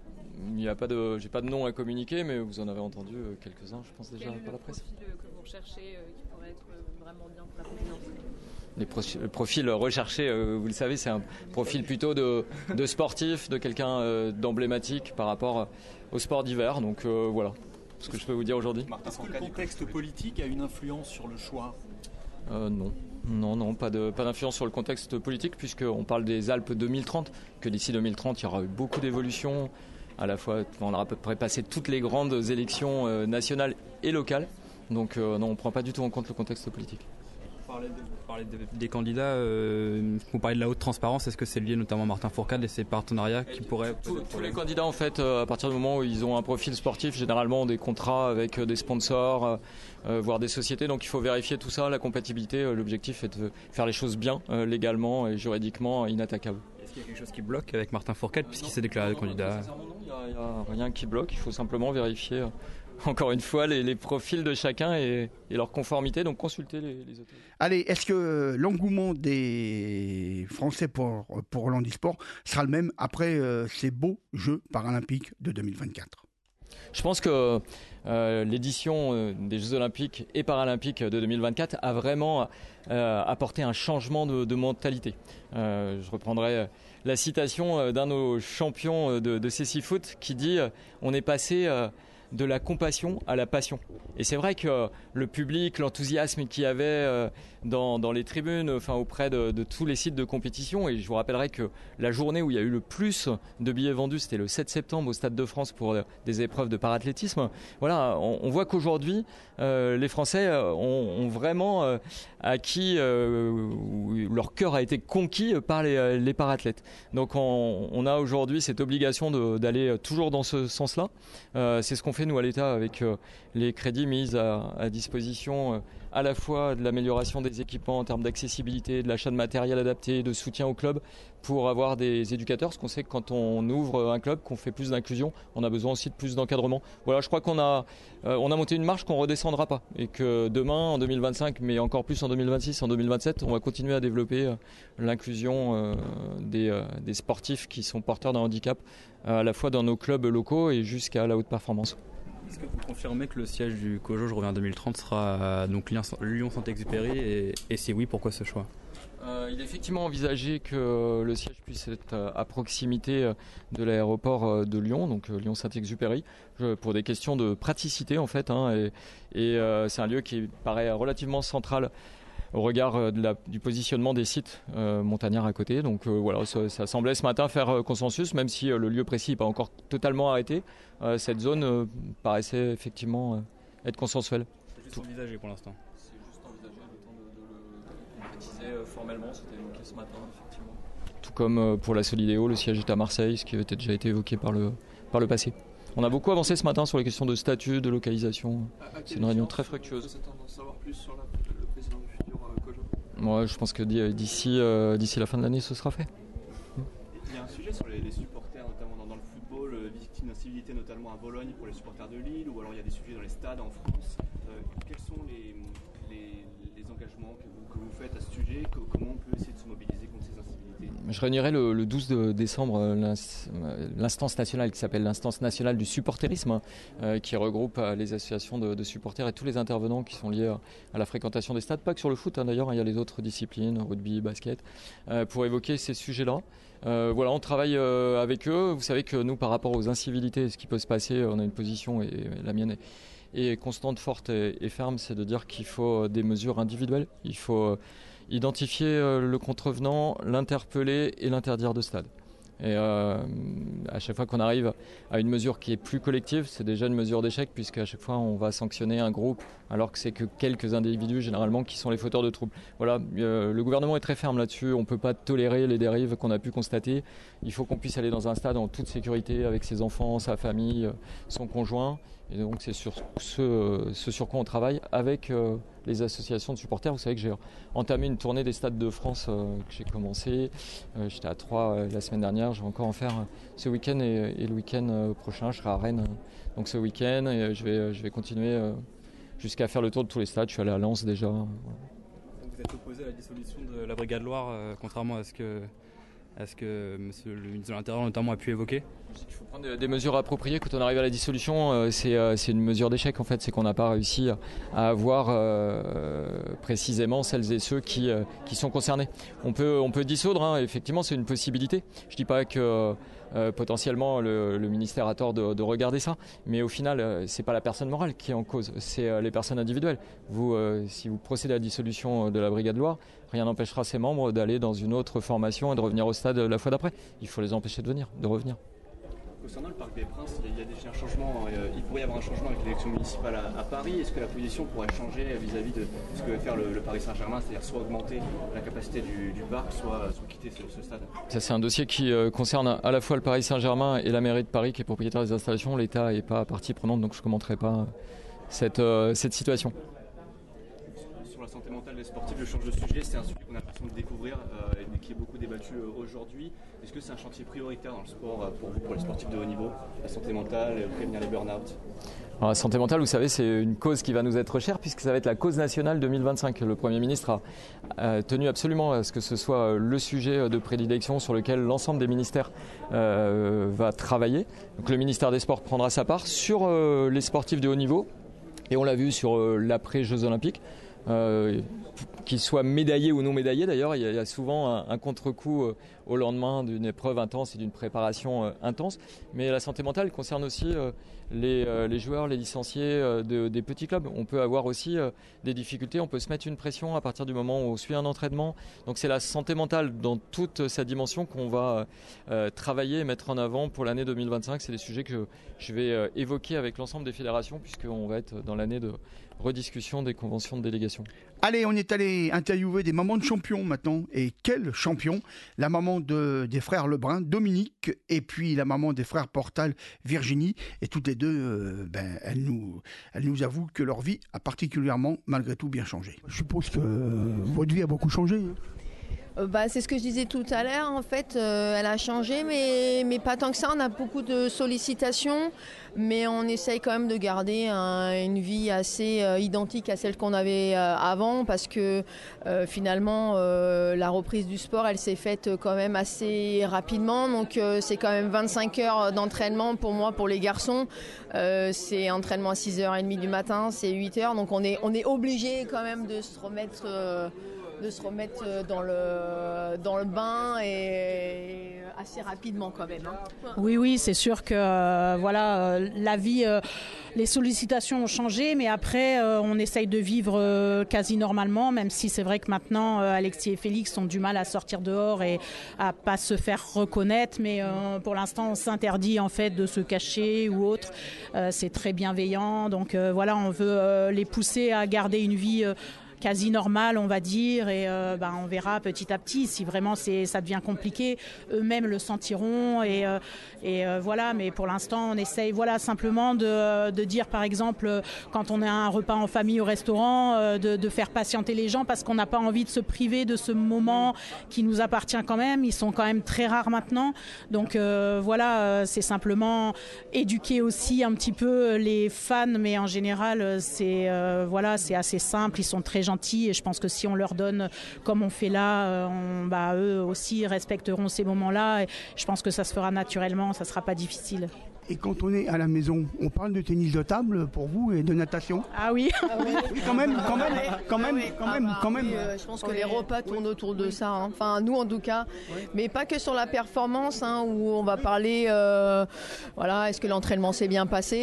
S15: J'ai pas de nom à communiquer, mais vous en avez entendu quelques-uns, je pense déjà par la presse.
S12: Quel est le profil que vous recherchez qui pourrait être vraiment bien pour la présidence?
S15: Le profil recherché, vous le savez, c'est un profil plutôt de sportif, de quelqu'un d'emblématique par rapport au sport d'hiver. Donc voilà ce que je peux vous dire aujourd'hui.
S16: Est-ce que le contexte politique a une influence sur le choix?
S15: Non, pas d'influence sur le contexte politique puisqu'on parle des Alpes 2030, que d'ici 2030 il y aura eu beaucoup d'évolutions, à la fois on aura à peu près passé toutes les grandes élections nationales et locales, donc non, on ne prend pas du tout en compte le contexte politique.
S17: Vous parlez des candidats, vous parlez de la haute transparence, est-ce que c'est lié notamment à Martin Fourcade et ses partenariats qui pourraient...
S15: Tous les candidats en fait, à partir du moment où ils ont un profil sportif, généralement ont des contrats avec des sponsors, voire des sociétés, donc il faut vérifier tout ça, la compatibilité. L'objectif est de faire les choses bien, légalement et juridiquement inattaquables.
S17: Est-ce qu'il y a quelque chose qui bloque avec Martin Fourcade puisqu'il s'est déclaré candidat?
S15: Il n'y a rien qui bloque, il faut simplement vérifier encore une fois les profils de chacun et leur conformité, donc consulter les autorités.
S5: Allez, est-ce que l'engouement des Français pour l'handisport sera le même après ces beaux Jeux paralympiques de 2024?
S15: Je pense que l'édition des Jeux olympiques et paralympiques de 2024 a vraiment apporté un changement de mentalité. Je reprendrai la citation d'un de nos champions de cécifoot qui dit « On est passé de la compassion à la passion ». Et c'est vrai que le public, l'enthousiasme qu'il y avait dans les tribunes, auprès de tous les sites de compétition, et je vous rappellerai que la journée où il y a eu le plus de billets vendus, c'était le 7 septembre au Stade de France pour des épreuves de parathlétisme. Voilà, on voit qu'aujourd'hui, les Français ont vraiment acquis, leur cœur a été conquis par les parathlètes. Donc on a aujourd'hui cette obligation d'aller toujours dans ce sens-là. C'est ce qu'on fait nous à l'État avec les crédits mis à disposition à la fois de l'amélioration des équipements en termes d'accessibilité, de l'achat de matériel adapté, de soutien au club pour avoir des éducateurs, parce qu'on sait que quand on ouvre un club, qu'on fait plus d'inclusion, on a besoin aussi de plus d'encadrement. Voilà, je crois qu'on a monté une marche qu'on ne redescendra pas et que demain, en 2025, mais encore plus en 2026, en 2027, on va continuer à développer l'inclusion des sportifs qui sont porteurs d'un handicap, à la fois dans nos clubs locaux et jusqu'à la haute performance.
S17: Est-ce que vous confirmez que le siège du COJO, je reviens en 2030, sera donc Lyon-Saint-Exupéry et si oui, pourquoi ce choix?
S15: Il est effectivement envisagé que le siège puisse être à proximité de l'aéroport de Lyon, donc Lyon-Saint-Exupéry, pour des questions de praticité en fait, et c'est un lieu qui paraît relativement central au regard du positionnement des sites montagnards à côté. Donc voilà, ça semblait ce matin faire consensus, même si le lieu précis n'est pas encore totalement arrêté. Cette zone paraissait effectivement être consensuelle.
S17: C'est juste envisagé pour l'instant.
S15: C'est juste envisagé, le temps de le concrétiser formellement, c'était évoqué ce matin, effectivement. Tout comme pour la Solidéo, le siège est à Marseille, ce qui avait déjà été évoqué par le passé. On a beaucoup avancé ce matin sur les questions de statut, de localisation. C'est une réunion très fructueuse.
S16: Vous attendez d'en savoir plus sur le président du futur COJO?
S15: Ouais, je pense que d'ici la fin de l'année, ce sera fait.
S16: Il y a un sujet sur les supporters, notamment dans le football, victime d'incivilité notamment à Bologne pour les supporters de Lille, ou alors il y a des sujets dans les stades en France. Quelles sont les les engagements que vous faites à ce sujet, comment on peut essayer de se mobiliser contre ces incivilités?
S15: Je réunirai le 12 décembre l'instance nationale qui s'appelle l'instance nationale du supporterisme, qui regroupe les associations de supporters et tous les intervenants qui sont liés à la fréquentation des stades, pas que sur le foot d'ailleurs, il y a les autres disciplines, rugby, basket, pour évoquer ces sujets-là. Voilà, on travaille avec eux. Vous savez que nous, par rapport aux incivilités, ce qui peut se passer, on a une position, et la mienne est constante, forte et ferme, c'est de dire qu'il faut des mesures individuelles. Il faut identifier le contrevenant, l'interpeller et l'interdire de stade. Et à chaque fois qu'on arrive à une mesure qui est plus collective, c'est déjà une mesure d'échec, puisqu'à chaque fois on va sanctionner un groupe alors que c'est que quelques individus généralement qui sont les fauteurs de troubles. Voilà, le gouvernement est très ferme là-dessus, on ne peut pas tolérer les dérives qu'on a pu constater. Il faut qu'on puisse aller dans un stade en toute sécurité avec ses enfants, sa famille, son conjoint. Et donc c'est sur ce sur quoi on travaille avec les associations de supporters. Vous savez que j'ai entamé une tournée des stades de France que j'ai commencé. J'étais à Troyes la semaine dernière, je vais encore en faire ce week-end et le week-end prochain, je serai à Rennes. Donc ce week-end, et je vais continuer jusqu'à faire le tour de tous les stades. Je suis allé à Lens déjà. Voilà.
S17: Vous êtes opposé à la dissolution de la Brigade Loire, contrairement à ce que monsieur le ministre de l'Intérieur notamment a pu évoquer?
S15: Il faut prendre des mesures appropriées. Quand on arrive à la dissolution, c'est une mesure d'échec en fait. C'est qu'on n'a pas réussi à avoir précisément celles et ceux qui sont concernés. On peut dissoudre, hein, effectivement c'est une possibilité. Je ne dis pas que potentiellement le ministère a tort de regarder ça, mais au final c'est pas la personne morale qui est en cause, c'est les personnes individuelles. Si vous procédez à la dissolution de la Brigade Loire, rien n'empêchera ses membres d'aller dans une autre formation et de revenir au stade la fois d'après. Il faut les empêcher de revenir.
S16: Concernant le Parc des Princes, il y a déjà un changement, il pourrait y avoir un changement avec l'élection municipale à Paris. Est-ce que la position pourrait changer vis-à-vis de ce que veut faire le Paris Saint-Germain, c'est-à-dire soit augmenter la capacité du parc, soit quitter ce stade? Ça,
S15: c'est un dossier qui concerne à la fois le Paris Saint-Germain et la mairie de Paris qui est propriétaire des installations. L'État n'est pas partie prenante, donc je ne commenterai pas cette situation.
S16: Sur la santé mentale des sportifs, je change de sujet, c'est un sujet qu'on a l'impression de découvrir et qui est beaucoup débattu aujourd'hui. Est-ce que c'est un chantier prioritaire dans le sport pour vous, pour les sportifs de haut niveau, la santé mentale, prévenir les burn-out?
S15: Alors, la santé mentale, vous savez, c'est une cause qui va nous être chère puisque ça va être la cause nationale 2025. Le Premier ministre a tenu absolument à ce que ce soit le sujet de prédilection sur lequel l'ensemble des ministères va travailler. Donc, le ministère des Sports prendra sa part sur les sportifs de haut niveau et on l'a vu sur l'après-Jeux Olympiques. Qu'ils soient médaillés ou non médaillés d'ailleurs, il y a souvent un contre-coup au lendemain d'une épreuve intense et d'une préparation intense. Mais la santé mentale concerne aussi les joueurs, les licenciés des petits clubs. On peut avoir aussi des difficultés, on peut se mettre une pression à partir du moment où on suit un entraînement. Donc c'est la santé mentale dans toute sa dimension qu'on va travailler et mettre en avant pour l'année 2025. C'est des sujets que je vais évoquer avec l'ensemble des fédérations puisqu'on va être dans l'année de rediscussion des conventions de délégation.
S5: Allez, on est allé interviewer des mamans de champions maintenant. Et quel champion? La maman des frères Lebrun, Dominique, et puis la maman des frères Portal, Virginie. Et toutes les deux, elles nous avouent que leur vie a particulièrement, malgré tout, bien changé. Je suppose que votre vie a beaucoup changé.
S18: C'est ce que je disais tout à l'heure, en fait, elle a changé, mais pas tant que ça. On a beaucoup de sollicitations, mais on essaye quand même de garder une vie assez identique à celle qu'on avait avant, parce que finalement, la reprise du sport, elle s'est faite quand même assez rapidement. Donc c'est quand même 25 heures d'entraînement pour moi, pour les garçons. C'est entraînement à 6h30 du matin, c'est 8h, donc on est obligé quand même de se remettre... dans le bain et assez rapidement quand même.
S12: Oui, c'est sûr que la vie, les sollicitations ont changé, mais après on essaye de vivre quasi normalement, même si c'est vrai que maintenant Alexis et Félix ont du mal à sortir dehors et à pas se faire reconnaître, mais pour l'instant on s'interdit en fait de se cacher ou autre. C'est très bienveillant, donc on veut les pousser à garder une vie quasi normal, on va dire, et on verra petit à petit si vraiment ça devient compliqué, eux-mêmes le sentiront et voilà. Mais pour l'instant, on essaye simplement de dire, par exemple, quand on a un repas en famille au restaurant, de faire patienter les gens parce qu'on n'a pas envie de se priver de ce moment qui nous appartient quand même. Ils sont quand même très rares maintenant, donc c'est simplement éduquer aussi un petit peu les fans, mais en général, c'est assez simple. Ils sont très gentils ressenti, et je pense que si on leur donne comme on fait là, eux aussi respecteront ces moments-là, et je pense que ça se fera naturellement, ça sera pas difficile.
S5: Et quand on est à la maison, on parle de tennis de table pour vous et de natation?
S12: Ah oui.
S5: Oui, quand même.
S18: Je pense que les repas tournent autour de ça. Hein. Enfin, nous en tout cas. Mais pas que sur la performance, où on va parler, est-ce que l'entraînement s'est bien passé?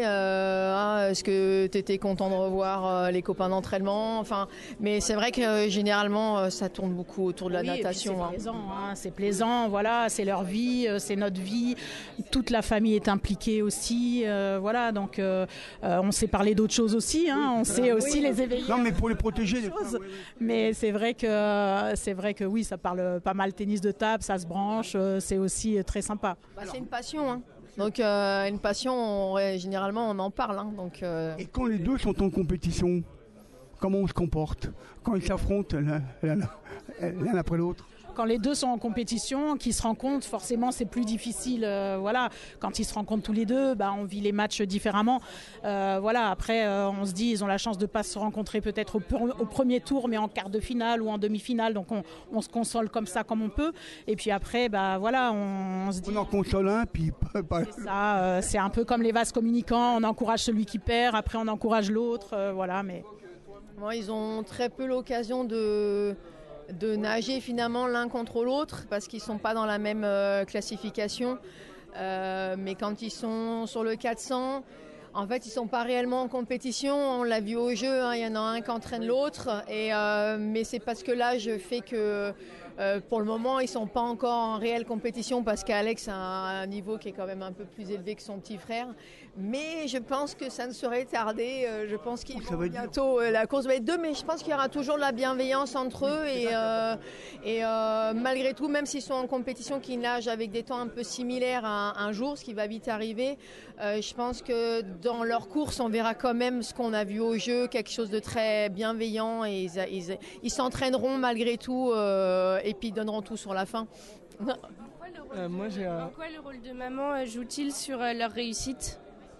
S18: Est-ce que tu étais content de revoir les copains d'entraînement? Enfin, mais c'est vrai que généralement, ça tourne beaucoup autour de la natation.
S12: C'est plaisant, voilà, c'est leur vie, c'est notre vie. Toute la famille est impliqué aussi, donc on s'est parlé d'autres choses aussi, on sait aussi les éveiller.
S5: Non, mais pour les protéger.
S12: Mais c'est vrai que oui, ça parle pas mal tennis de table, ça se branche, c'est aussi très sympa.
S18: C'est une passion, Donc une passion, généralement on en parle.
S5: Et quand les deux sont en compétition, comment on se comporte quand ils s'affrontent l'un après l'autre?
S12: Quand les deux sont en compétition, qu'ils se rencontrent, forcément c'est plus difficile. Quand ils se rencontrent tous les deux, on vit les matchs différemment. Après, on se dit ils ont la chance de ne pas se rencontrer peut-être au premier tour, mais en quart de finale ou en demi-finale. Donc on se console comme ça, comme on peut. Et puis après, on se dit.
S5: On en console un, puis
S12: c'est ça. C'est un peu comme les vases communicants. On encourage celui qui perd, après on encourage l'autre. Mais.
S18: Ils ont très peu l'occasion de nager finalement l'un contre l'autre parce qu'ils ne sont pas dans la même classification. Mais quand ils sont sur le 400, en fait, ils ne sont pas réellement en compétition. On l'a vu au jeu, il y en a un qui entraîne l'autre. Mais c'est parce que l'âge fait que pour le moment, ils ne sont pas encore en réelle compétition parce qu'Alex a un niveau qui est quand même un peu plus élevé que son petit frère. Mais je pense que ça ne saurait tarder. Je pense qu'il bientôt la course va être 2, mais je pense qu'il y aura toujours de la bienveillance entre eux et malgré tout, même s'ils sont en compétition, qu'ils nagent avec des temps un peu similaires un jour, ce qui va vite arriver. Je pense que dans leur course, on verra quand même ce qu'on a vu au jeu, quelque chose de très bienveillant, et ils s'entraîneront malgré tout et puis ils donneront tout sur la fin.
S19: En quoi le rôle de maman joue-t-il sur leur réussite ?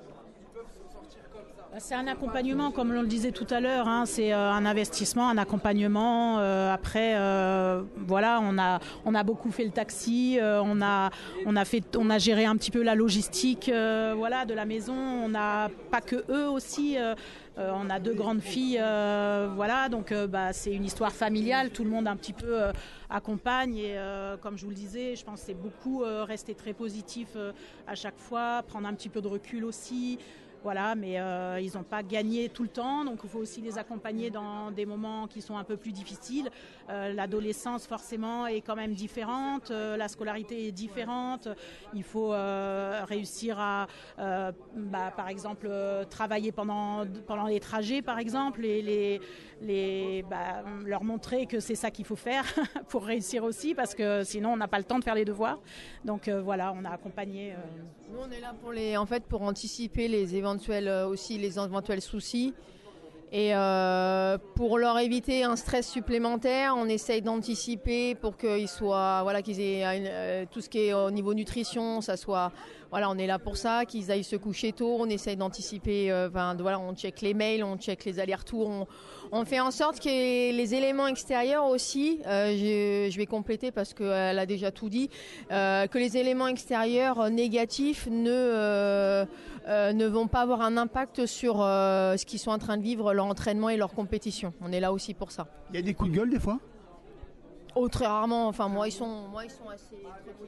S12: C'est un accompagnement, comme on le disait tout à l'heure, c'est un investissement, un accompagnement. Après, on a beaucoup fait le taxi, on a géré un petit peu la logistique, de la maison. On n'a pas que eux aussi. On a 2 grandes filles, donc c'est une histoire familiale. Tout le monde un petit peu accompagne et comme je vous le disais, je pense que c'est beaucoup rester très positif à chaque fois, prendre un petit peu de recul aussi. Mais ils n'ont pas gagné tout le temps, donc il faut aussi les accompagner dans des moments qui sont un peu plus difficiles. L'adolescence, forcément, est quand même différente, la scolarité est différente. Il faut réussir à, par exemple, travailler pendant les trajets, par exemple, et leur montrer que c'est ça qu'il faut faire pour réussir aussi, parce que sinon, on n'a pas le temps de faire les devoirs. Donc on a accompagné.
S18: Nous, on est là pour anticiper les éventuels soucis. Et pour leur éviter un stress supplémentaire, on essaye d'anticiper pour qu'ils aient tout ce qui est au niveau nutrition, ça soit, on est là pour ça, qu'ils aillent se coucher tôt, on essaye d'anticiper, on check les mails, on check les allers-retours, on fait en sorte que les éléments extérieurs aussi, je vais compléter parce qu'elle a déjà tout dit, que les éléments extérieurs négatifs ne vont pas avoir un impact sur ce qu'ils sont en train de vivre, leur entraînement et leur compétition. On est là aussi pour ça.
S5: Il y a des coups de gueule des fois ?
S18: Oh, très rarement. Enfin, moi, ils sont assez...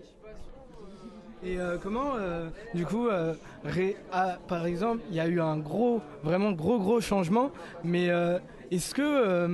S9: Et comment, du coup, par exemple, il y a eu un vraiment gros changement, mais est-ce que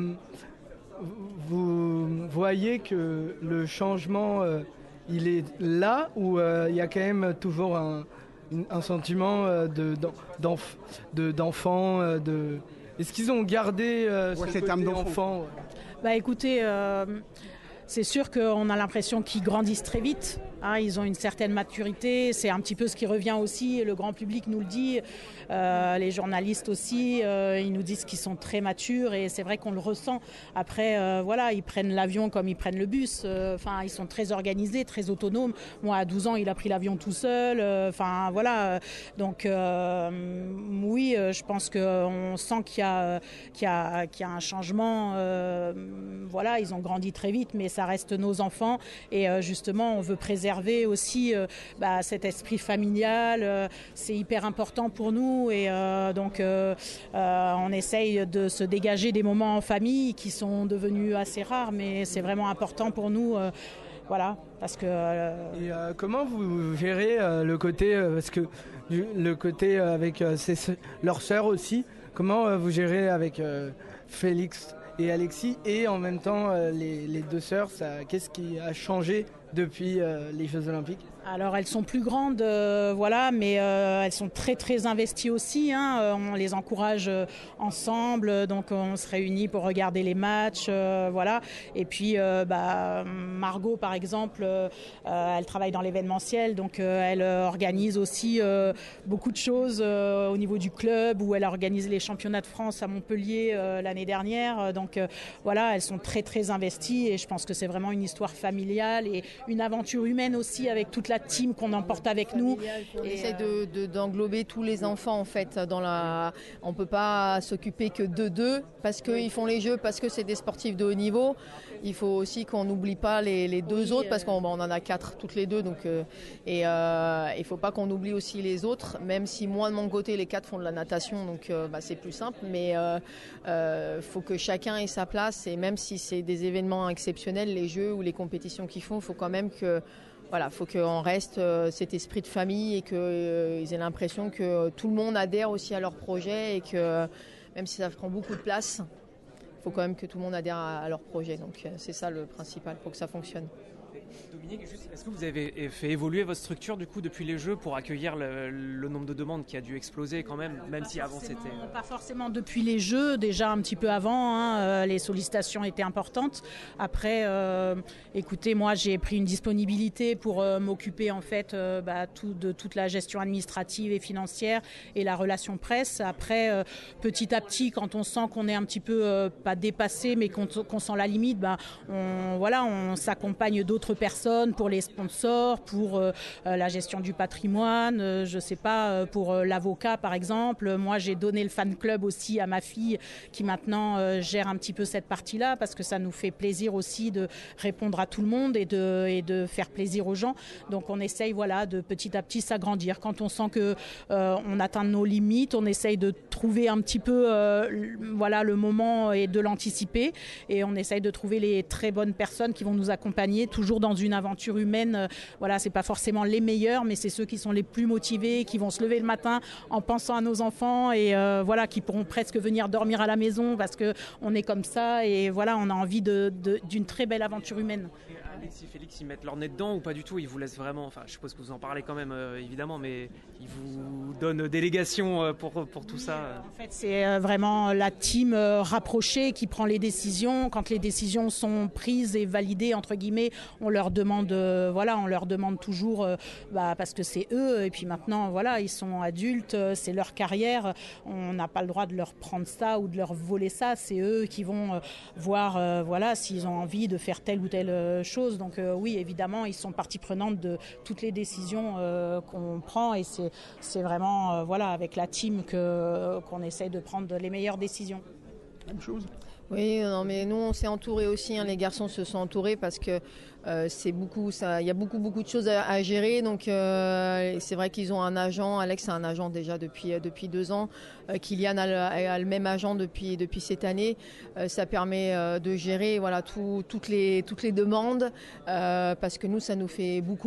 S9: vous voyez que le changement, il est là, ou il y a quand même toujours un sentiment d'enfant, Est-ce qu'ils ont gardé cet âme d'enfant
S12: Écoutez, c'est sûr qu'on a l'impression qu'ils grandissent très vite. Ils ont une certaine maturité, c'est un petit peu ce qui revient aussi, le grand public nous le dit, les journalistes aussi, ils nous disent qu'ils sont très matures et c'est vrai qu'on le ressent. Après, ils prennent l'avion comme ils prennent le bus, ils sont très organisés, très autonomes. Moi, à 12 ans, il a pris l'avion tout seul, donc oui, je pense qu'on sent qu'il y a un changement, ils ont grandi très vite, mais ça reste nos enfants et justement, on veut préserver aussi cet esprit familial, c'est hyper important pour nous et on essaye de se dégager des moments en famille qui sont devenus assez rares, mais c'est vraiment important pour nous. Parce que...
S9: Et comment vous gérez le côté, parce que le côté avec leurs sœurs aussi, comment vous gérez avec Félix et Alexis et en même temps les deux sœurs, qu'est-ce qui a changé depuis les Jeux Olympiques?
S12: Alors elles sont plus grandes, mais elles sont très très investies aussi. On les encourage ensemble, donc on se réunit pour regarder les matchs, Et puis Margot par exemple, elle travaille dans l'événementiel, donc elle organise aussi beaucoup de choses au niveau du club, où elle a organisé les championnats de France à Montpellier l'année dernière. Donc elles sont très très investies et je pense que c'est vraiment une histoire familiale et une aventure humaine aussi avec toute la team qu'on emporte avec nous.
S18: On essaie d'englober tous les enfants en fait. On ne peut pas s'occuper que d'eux parce qu'ils font les Jeux, parce que c'est des sportifs de haut niveau. Il faut aussi qu'on n'oublie pas les deux autres parce qu'on en a 4 toutes les deux. Donc, il ne faut pas qu'on oublie aussi les autres, même si moi de mon côté les 4 font de la natation, donc c'est plus simple. Mais faut que chacun ait sa place et même si c'est des événements exceptionnels, les Jeux ou les compétitions qu'ils font, il faut quand même faut qu'on reste cet esprit de famille et qu'ils aient l'impression que tout le monde adhère aussi à leur projet et que même si ça prend beaucoup de place, il faut quand même que tout le monde adhère à leur projet. Donc c'est ça le principal pour que ça fonctionne.
S8: Dominique, est-ce que vous avez fait évoluer votre structure du coup depuis les Jeux pour accueillir le nombre de demandes qui a dû exploser quand même si avant c'était...
S12: Pas forcément depuis les Jeux, déjà un petit peu avant, les sollicitations étaient importantes. Après, écoutez, moi j'ai pris une disponibilité pour m'occuper en fait de toute la gestion administrative et financière et la relation presse. Après, petit à petit, quand on sent qu'on est un petit peu, pas dépassé, mais qu'on sent la limite, on s'accompagne d'autres personnes pour les sponsors, pour la gestion du patrimoine, je sais pas, pour l'avocat par exemple. Moi j'ai donné le fan club aussi à ma fille qui maintenant gère un petit peu cette partie-là parce que ça nous fait plaisir aussi de répondre à tout le monde et de faire plaisir aux gens. Donc on essaye de petit à petit s'agrandir. Quand on sent que on atteint nos limites, on essaye de trouver un petit peu le moment et de l'anticiper et on essaye de trouver les très bonnes personnes qui vont nous accompagner toujours dans une aventure humaine. C'est pas forcément les meilleurs, mais c'est ceux qui sont les plus motivés, qui vont se lever le matin en pensant à nos enfants et qui pourront presque venir dormir à la maison parce que on est comme ça et on a envie d'une très belle aventure humaine.
S8: Alexis, Félix, ils mettent leur nez dedans ou pas du tout? Ils vous laissent vraiment, je suppose que vous en parlez quand même évidemment, mais ils vous donnent délégation pour tout ça.
S12: En fait, c'est vraiment la team rapprochée qui prend les décisions. Quand les décisions sont prises et validées entre guillemets, on leur demande toujours parce que c'est eux et puis maintenant ils sont adultes, c'est leur carrière, on n'a pas le droit de leur prendre ça ou de leur voler ça. C'est eux qui vont voir s'ils ont envie de faire telle ou telle chose. Donc oui, évidemment, ils sont partie prenante de toutes les décisions qu'on prend et c'est vraiment avec la team qu'on essaye de prendre les meilleures décisions.
S5: Même chose.
S18: Oui, non, mais nous on s'est entourés aussi, les garçons se sont entourés parce que c'est beaucoup, il y a beaucoup de choses à gérer, donc c'est vrai qu'ils ont un agent. Alex a un agent déjà depuis 2 ans, Kylian a le même agent depuis cette année. Ça permet de gérer toutes les demandes parce que nous ça nous fait beaucoup.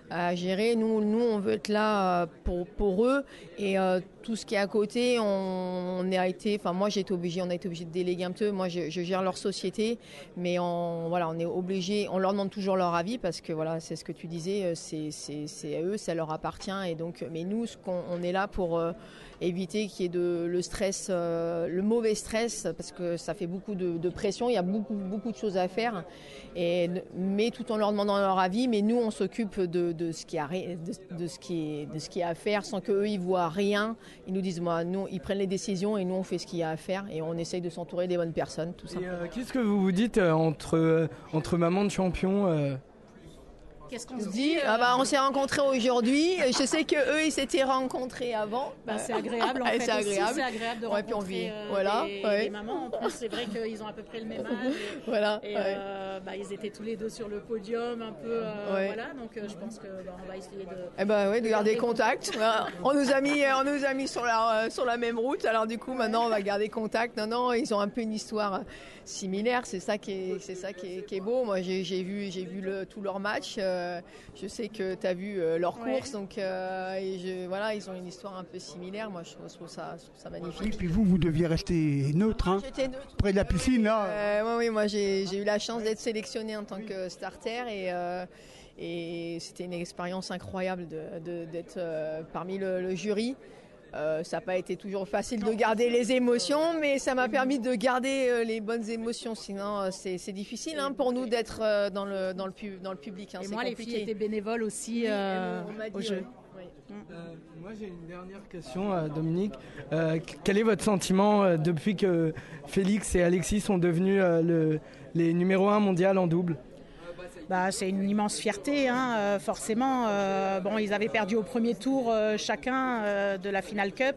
S18: à gérer. Nous, on veut être là pour eux et tout ce qui est à côté, on a été obligé de déléguer un peu. Moi, je gère leur société, mais on est obligé. On leur demande toujours leur avis parce que voilà, c'est ce que tu disais, c'est à eux, ça leur appartient. Et donc, mais nous, on est là pour éviter qu'il y ait le stress, le mauvais stress, parce que ça fait beaucoup de pression. Il y a beaucoup de choses à faire, mais tout en leur demandant leur avis. Mais nous, on s'occupe de ce qui est à faire, sans qu'eux ils voient rien. Ils nous disent, nous, ils prennent les décisions et nous on fait ce qu'il y a à faire et on essaye de s'entourer des bonnes personnes, tout ça.
S9: Qu'est-ce que vous vous dites entre maman de champion
S18: Qu'est-ce qu'on se dit? On s'est rencontrés aujourd'hui. Je sais qu'eux, ils s'étaient rencontrés avant.
S12: C'est agréable en fait.
S18: C'est agréable.
S12: C'est agréable de rencontrer les mamans. En plus, c'est vrai qu'ils ont à peu près le même âge.
S18: Voilà.
S12: Et ils étaient tous les deux sur le podium un peu. Voilà. Donc je pense qu'on va essayer
S18: de garder contact. On nous a mis sur la même route. Alors du coup, maintenant, on va garder contact. Non, ils ont un peu une histoire similaire. C'est ça qui est beau. Moi, j'ai vu tout leur match. Je sais que tu as vu leur course, donc ils ont une histoire un peu similaire. Moi, je trouve ça magnifique.
S5: Et puis vous deviez rester neutre, hein,
S18: J'étais neutre,
S5: près de la piscine, là.
S18: Oui, moi j'ai eu la chance d'être sélectionnée en tant que starter et c'était une expérience incroyable d'être parmi le jury. Ça n'a pas été toujours facile de garder les émotions, mais ça m'a permis de garder les bonnes émotions. Sinon, c'est difficile pour nous d'être dans le public.
S12: Et moi, les filles étaient bénévoles aussi au jeu.
S9: Moi, j'ai une dernière question, Dominique. Quel est votre sentiment depuis que Félix et Alexis sont devenus les numéro 1 mondial en double ?
S12: C'est une immense fierté, forcément. Ils avaient perdu au premier tour chacun de la Final Cup.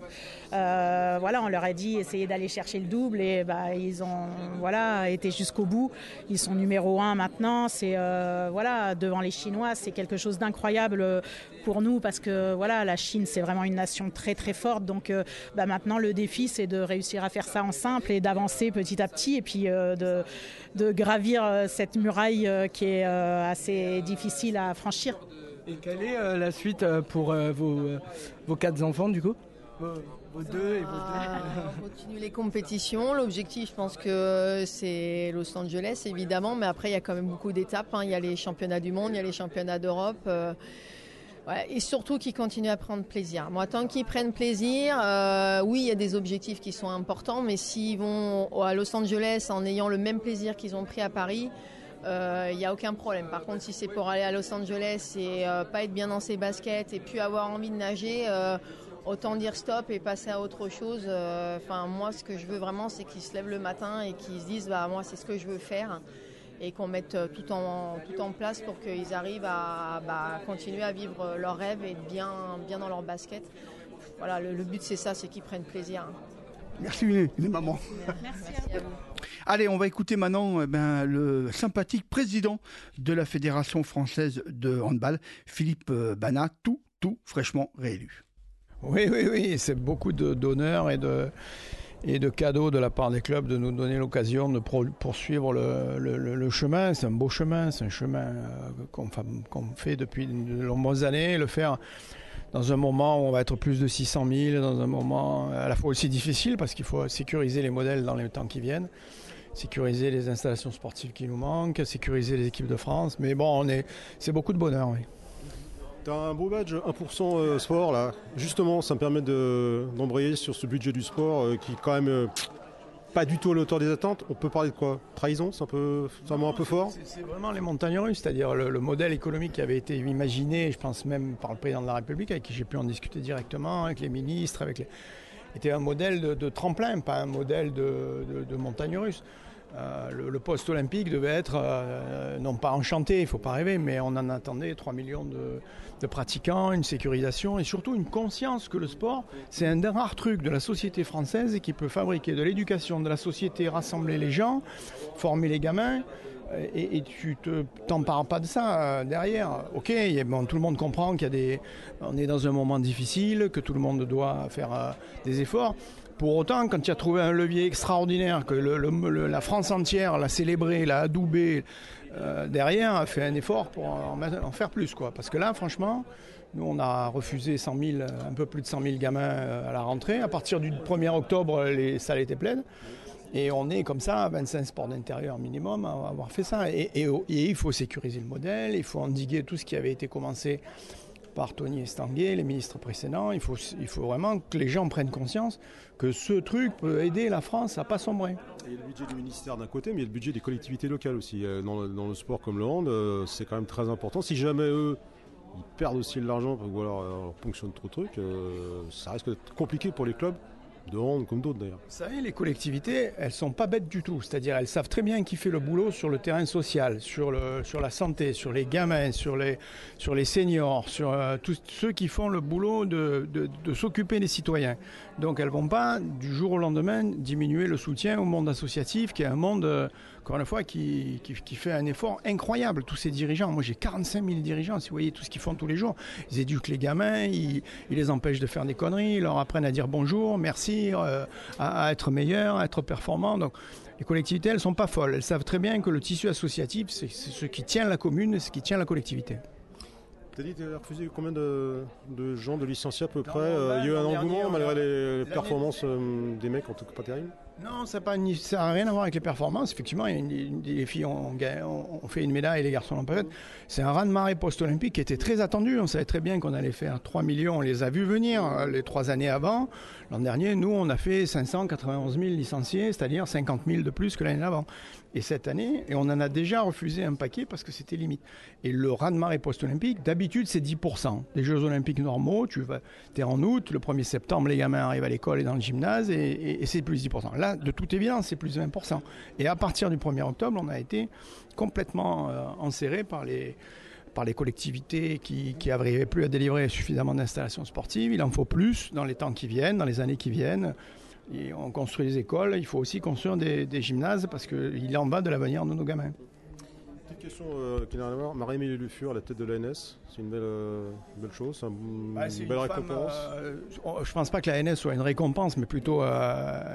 S12: On leur a dit essayez d'aller chercher le double et ils ont été jusqu'au bout. Ils sont numéro 1 maintenant. C'est devant les Chinois, c'est quelque chose d'incroyable pour nous parce que la Chine c'est vraiment une nation très très forte. Donc maintenant le défi c'est de réussir à faire ça en simple et d'avancer petit à petit et puis de gravir cette muraille qui est assez difficile à franchir.
S9: Et quelle est la suite pour vos 4 enfants du coup? Vos 2 et vos 2.
S18: On continue les compétitions. L'objectif, je pense que c'est Los Angeles, évidemment. Mais après, il y a quand même beaucoup d'étapes. Il y a les championnats du monde, il y a les championnats d'Europe. Et surtout qu'ils continuent à prendre plaisir. Moi, tant qu'ils prennent plaisir, oui, il y a des objectifs qui sont importants. Mais s'ils vont à Los Angeles en ayant le même plaisir qu'ils ont pris à Paris, il n'y a aucun problème. Par contre, si c'est pour aller à Los Angeles et pas être bien dans ses baskets et puis avoir envie de nager, autant dire stop et passer à autre chose. Moi, ce que je veux vraiment, c'est qu'ils se lèvent le matin et qu'ils se disent moi, c'est ce que je veux faire et qu'on mette tout en place pour qu'ils arrivent à continuer à vivre leurs rêves et être bien dans leur basket. Voilà, le but, c'est ça, c'est qu'ils prennent plaisir.
S5: Merci les mamans.
S18: Merci à vous.
S5: Allez, on va écouter maintenant le sympathique président de la Fédération française de handball, Philippe Banat, tout fraîchement réélu.
S20: Oui, c'est beaucoup d'honneur et de cadeaux de la part des clubs de nous donner l'occasion de poursuivre le chemin. C'est un beau chemin, c'est un chemin qu'on fait depuis de nombreuses années. Le faire dans un moment où on va être plus de 600 000, dans un moment à la fois aussi difficile parce qu'il faut sécuriser les modèles dans les temps qui viennent, sécuriser les installations sportives qui nous manquent, sécuriser les équipes de France. Mais bon, c'est beaucoup de bonheur, oui.
S7: T'as un beau badge 1% sport là. Justement, ça me permet d'embrayer sur ce budget du sport qui est quand même pas du tout à l'auteur des attentes. On peut parler de quoi? Trahison? C'est un mot un peu fort?
S20: C'est vraiment les montagnes russes, c'est-à-dire le modèle économique qui avait été imaginé, je pense même par le président de la République, avec qui j'ai pu en discuter directement, avec les ministres, était un modèle de tremplin, pas un modèle de montagne russe. Le poste olympique devait être, non pas enchanté, il ne faut pas rêver, mais on en attendait 3 millions de pratiquants, une sécurisation et surtout une conscience que le sport, c'est un des rares trucs de la société française qui peut fabriquer de l'éducation de la société, rassembler les gens, former les gamins et tu t'empares pas de ça derrière. Ok, tout le monde comprend on est dans un moment difficile, que tout le monde doit faire des efforts. Pour autant, quand tu as trouvé un levier extraordinaire, que la France entière l'a célébré, l'a adoubé, derrière a fait un effort pour en faire plus, quoi. Parce que là, franchement, nous on a refusé un peu plus de 100 000 gamins à la rentrée. À partir du 1er octobre, les salles étaient pleines. Et on est comme ça à 25 sports d'intérieur minimum à avoir fait ça. Et il faut sécuriser le modèle, il faut endiguer tout ce qui avait été commencé par Tony Estanguet, les ministres précédents. Il faut vraiment que les gens prennent conscience que ce truc peut aider la France à ne pas sombrer.
S7: Il y a le budget du ministère d'un côté, mais il y a le budget des collectivités locales aussi. Dans le sport comme le hand, c'est quand même très important. Si jamais eux, ils perdent aussi de l'argent ou alors on ponctionne trop de trucs, ça risque d'être compliqué pour les clubs de hand comme d'autres d'ailleurs.
S20: Vous savez, les collectivités, elles sont pas bêtes du tout. C'est-à-dire, elles savent très bien qui fait le boulot sur le terrain social, sur la santé, sur les gamins, sur les seniors, sur tous ceux qui font le boulot de s'occuper des citoyens. Donc, elles vont pas du jour au lendemain diminuer le soutien au monde associatif, qui est un monde, encore une fois, qui fait un effort incroyable. Tous ces dirigeants, moi j'ai 45 000 dirigeants, si vous voyez tout ce qu'ils font tous les jours. Ils éduquent les gamins, ils les empêchent de faire des conneries, ils leur apprennent à dire bonjour, merci, à être meilleurs, à être performants. Donc, les collectivités, elles ne sont pas folles. Elles savent très bien que le tissu associatif, c'est ce qui tient la commune, ce qui tient la collectivité.
S7: Tu as dit que tu as refusé combien de gens de licenciés à peu près? Il y a eu un engouement malgré les performances des mecs, en tout cas pas terrible.
S20: Non, ça n'a rien à voir avec les performances. Effectivement, les filles ont fait une médaille et les garçons l'ont pas fait. C'est un raz-de-marée post-olympique qui était très attendu. On savait très bien qu'on allait faire 3 millions. On les a vus venir les 3 années avant. L'an dernier, nous, on a fait 591 000 licenciés, c'est-à-dire 50 000 de plus que l'année d'avant. Et cette année, on en a déjà refusé un paquet parce que c'était limite. Et le raz-de-marée post-olympique, d'habitude, c'est 10%. Les Jeux olympiques normaux, tu es en août, le 1er septembre, les gamins arrivent à l'école et dans le gymnase, et c'est plus 10%. Là, de toute évidence, c'est plus 20%. Et à partir du 1er octobre, on a été complètement enserré par les collectivités qui n'arrivaient plus à délivrer suffisamment d'installations sportives. Il en faut plus dans les temps qui viennent, dans les années qui viennent. Et on construit des écoles, il faut aussi construire des gymnases parce qu'il en va de l'avenir de nos gamins.
S7: Petite question qui n'a rien à voir. Marie-Amélie Le Fur à la tête de l'ANS, c'est une belle chose, c'est une belle récompense.
S20: Je ne pense pas que l'ANS soit une récompense, mais plutôt pas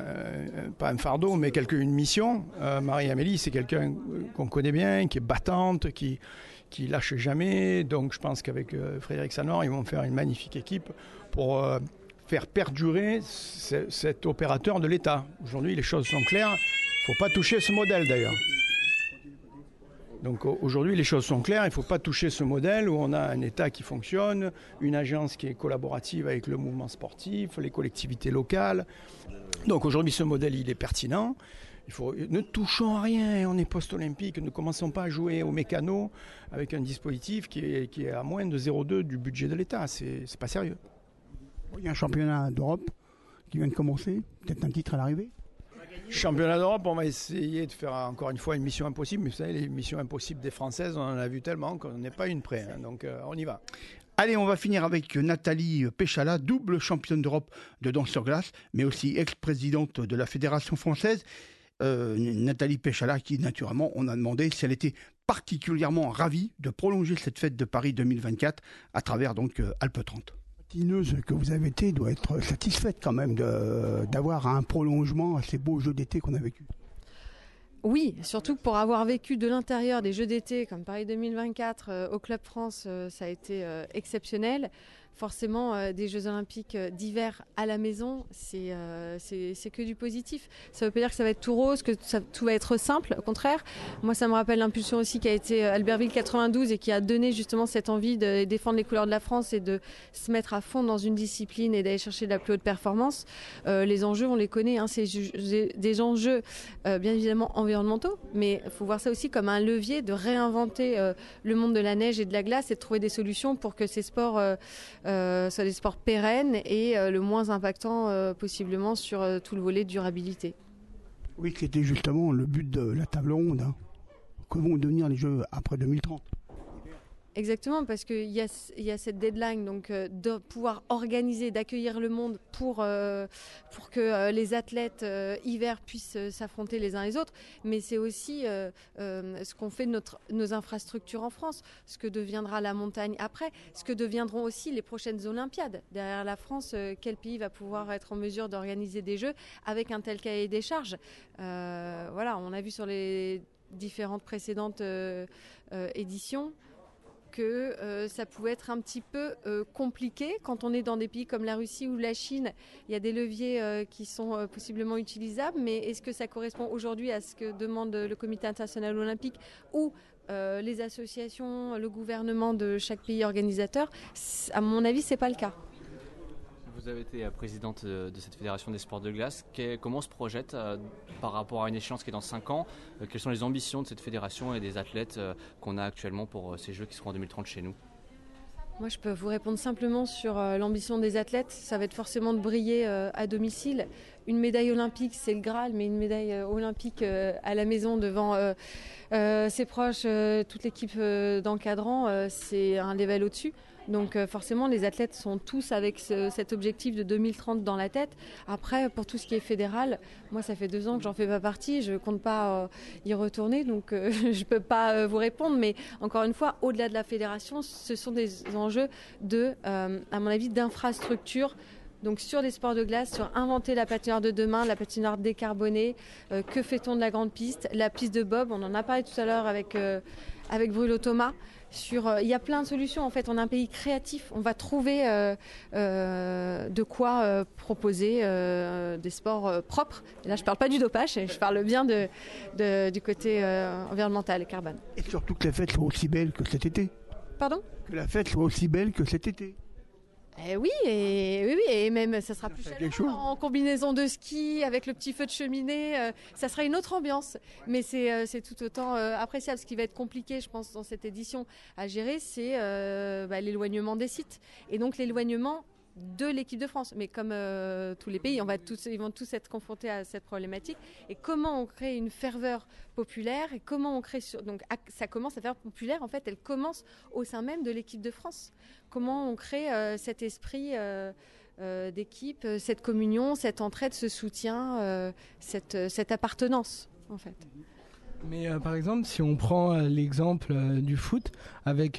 S20: un fardeau, mais une mission. Marie-Amélie, c'est quelqu'un qu'on connaît bien, qui est battante, qui lâche jamais. Donc je pense qu'avec Frédéric Sanor, ils vont faire une magnifique équipe pour faire perdurer cet opérateur de l'État. Aujourd'hui, les choses sont claires. Il ne faut pas toucher ce modèle d'ailleurs. Donc aujourd'hui, les choses sont claires. Il ne faut pas toucher ce modèle où on a un État qui fonctionne, une agence qui est collaborative avec le mouvement sportif, les collectivités locales. Donc aujourd'hui, ce modèle, il est pertinent. Ne touchons à rien, on est post-olympique, ne commençons pas à jouer au mécano avec un dispositif qui est à moins de 0,2 du budget de l'État. C'est pas sérieux.
S5: Il y a un championnat d'Europe qui vient de commencer, peut-être un titre à l'arrivée.
S20: Championnat d'Europe, on va essayer de faire encore une fois une mission impossible, mais vous savez, les missions impossibles des Françaises, on en a vu tellement qu'on n'est pas une près, donc on y va.
S5: Allez, on va finir avec Nathalie Péchala, double championne d'Europe de danse sur glace, mais aussi ex-présidente de la Fédération française. Nathalie Péchala, qui naturellement, on a demandé si elle était particulièrement ravie de prolonger cette fête de Paris 2024 à travers donc Alpes 30.
S21: Patineuse que vous avez été doit être satisfaite quand même d'avoir un prolongement à ces beaux Jeux d'été qu'on a vécu.
S13: Oui, surtout pour avoir vécu de l'intérieur des Jeux d'été comme Paris 2024 au Club France, ça a été exceptionnel. Forcément, des Jeux Olympiques d'hiver à la maison, c'est que du positif. Ça ne veut pas dire que ça va être tout rose, que tout va être simple, au contraire. Moi, ça me rappelle l'impulsion aussi qu'a été Albertville 92 et qui a donné justement cette envie de défendre les couleurs de la France et de se mettre à fond dans une discipline et d'aller chercher de la plus haute performance. Les enjeux, on les connaît, hein, c'est des enjeux bien évidemment environnementaux, mais il faut voir ça aussi comme un levier de réinventer le monde de la neige et de la glace et de trouver des solutions pour que ces sports soient des sports pérennes et le moins impactants possiblement sur tout le volet de durabilité.
S21: Oui, c'était justement le but de la table ronde. Hein. Que vont devenir les Jeux après 2030 ?
S13: Exactement, parce qu'il y a cette deadline, donc de pouvoir organiser, d'accueillir le monde pour que les athlètes hiver puissent s'affronter les uns les autres. Mais c'est aussi ce qu'on fait de nos infrastructures en France, ce que deviendra la montagne après, ce que deviendront aussi les prochaines Olympiades. Derrière la France, quel pays va pouvoir être en mesure d'organiser des Jeux avec un tel cahier des charges ? Voilà, on a vu sur les différentes précédentes éditions que ça pouvait être un petit peu compliqué quand on est dans des pays comme la Russie ou la Chine. Il y a des leviers qui sont possiblement utilisables, mais est-ce que ça correspond aujourd'hui à ce que demande le Comité international olympique ou les associations, le gouvernement de chaque pays organisateur? À mon avis, c'est pas le cas.
S16: Vous avez été présidente de cette fédération des sports de glace. Comment on se projette par rapport à une échéance qui est dans 5 ans? Quelles sont les ambitions de cette fédération et des athlètes qu'on a actuellement pour ces Jeux qui seront en 2030 chez nous?
S13: Moi, je peux vous répondre simplement sur l'ambition des athlètes. Ça va être forcément de briller à domicile. Une médaille olympique, c'est le Graal, mais une médaille olympique à la maison devant ses proches, toute l'équipe d'encadrants, c'est un level au-dessus. Donc forcément, les athlètes sont tous avec cet objectif de 2030 dans la tête. Après, pour tout ce qui est fédéral, moi, ça fait 2 ans que j'en fais pas partie. Je compte pas y retourner, donc je peux pas vous répondre. Mais encore une fois, au-delà de la fédération, ce sont des enjeux à mon avis, d'infrastructure. Donc sur les sports de glace, sur inventer la patinoire de demain, la patinoire décarbonée, que fait-on de la grande piste, la piste de bob, on en a parlé tout à l'heure avec Bruno Thomas. Il y a plein de solutions. En fait, on est un pays créatif. On va trouver de quoi proposer des sports propres. Et là, je ne parle pas du dopage, je parle bien du côté environnemental et carbone.
S21: Et surtout que la fête soit aussi belle que cet été.
S13: Pardon ?
S21: Que la fête soit aussi belle que cet été.
S13: Oui, et même ça sera plus chaleureux en combinaison de ski avec le petit feu de cheminée, ça sera une autre ambiance. Mais c'est tout autant appréciable. Ce qui va être compliqué, je pense, dans cette édition à gérer, c'est l'éloignement des sites et donc l'éloignement de l'équipe de France. Mais comme tous les pays, ils vont tous être confrontés à cette problématique. Et comment on crée une ferveur populaire et comment on crée donc ça commence à faire populaire. En fait, elle commence au sein même de l'équipe de France. Comment on crée cet esprit d'équipe, cette communion, cette entraide, ce soutien, cette appartenance, en fait.
S9: Mais par exemple, si on prend l'exemple du foot avec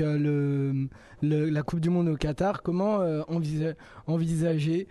S9: la Coupe du Monde au Qatar, comment envisager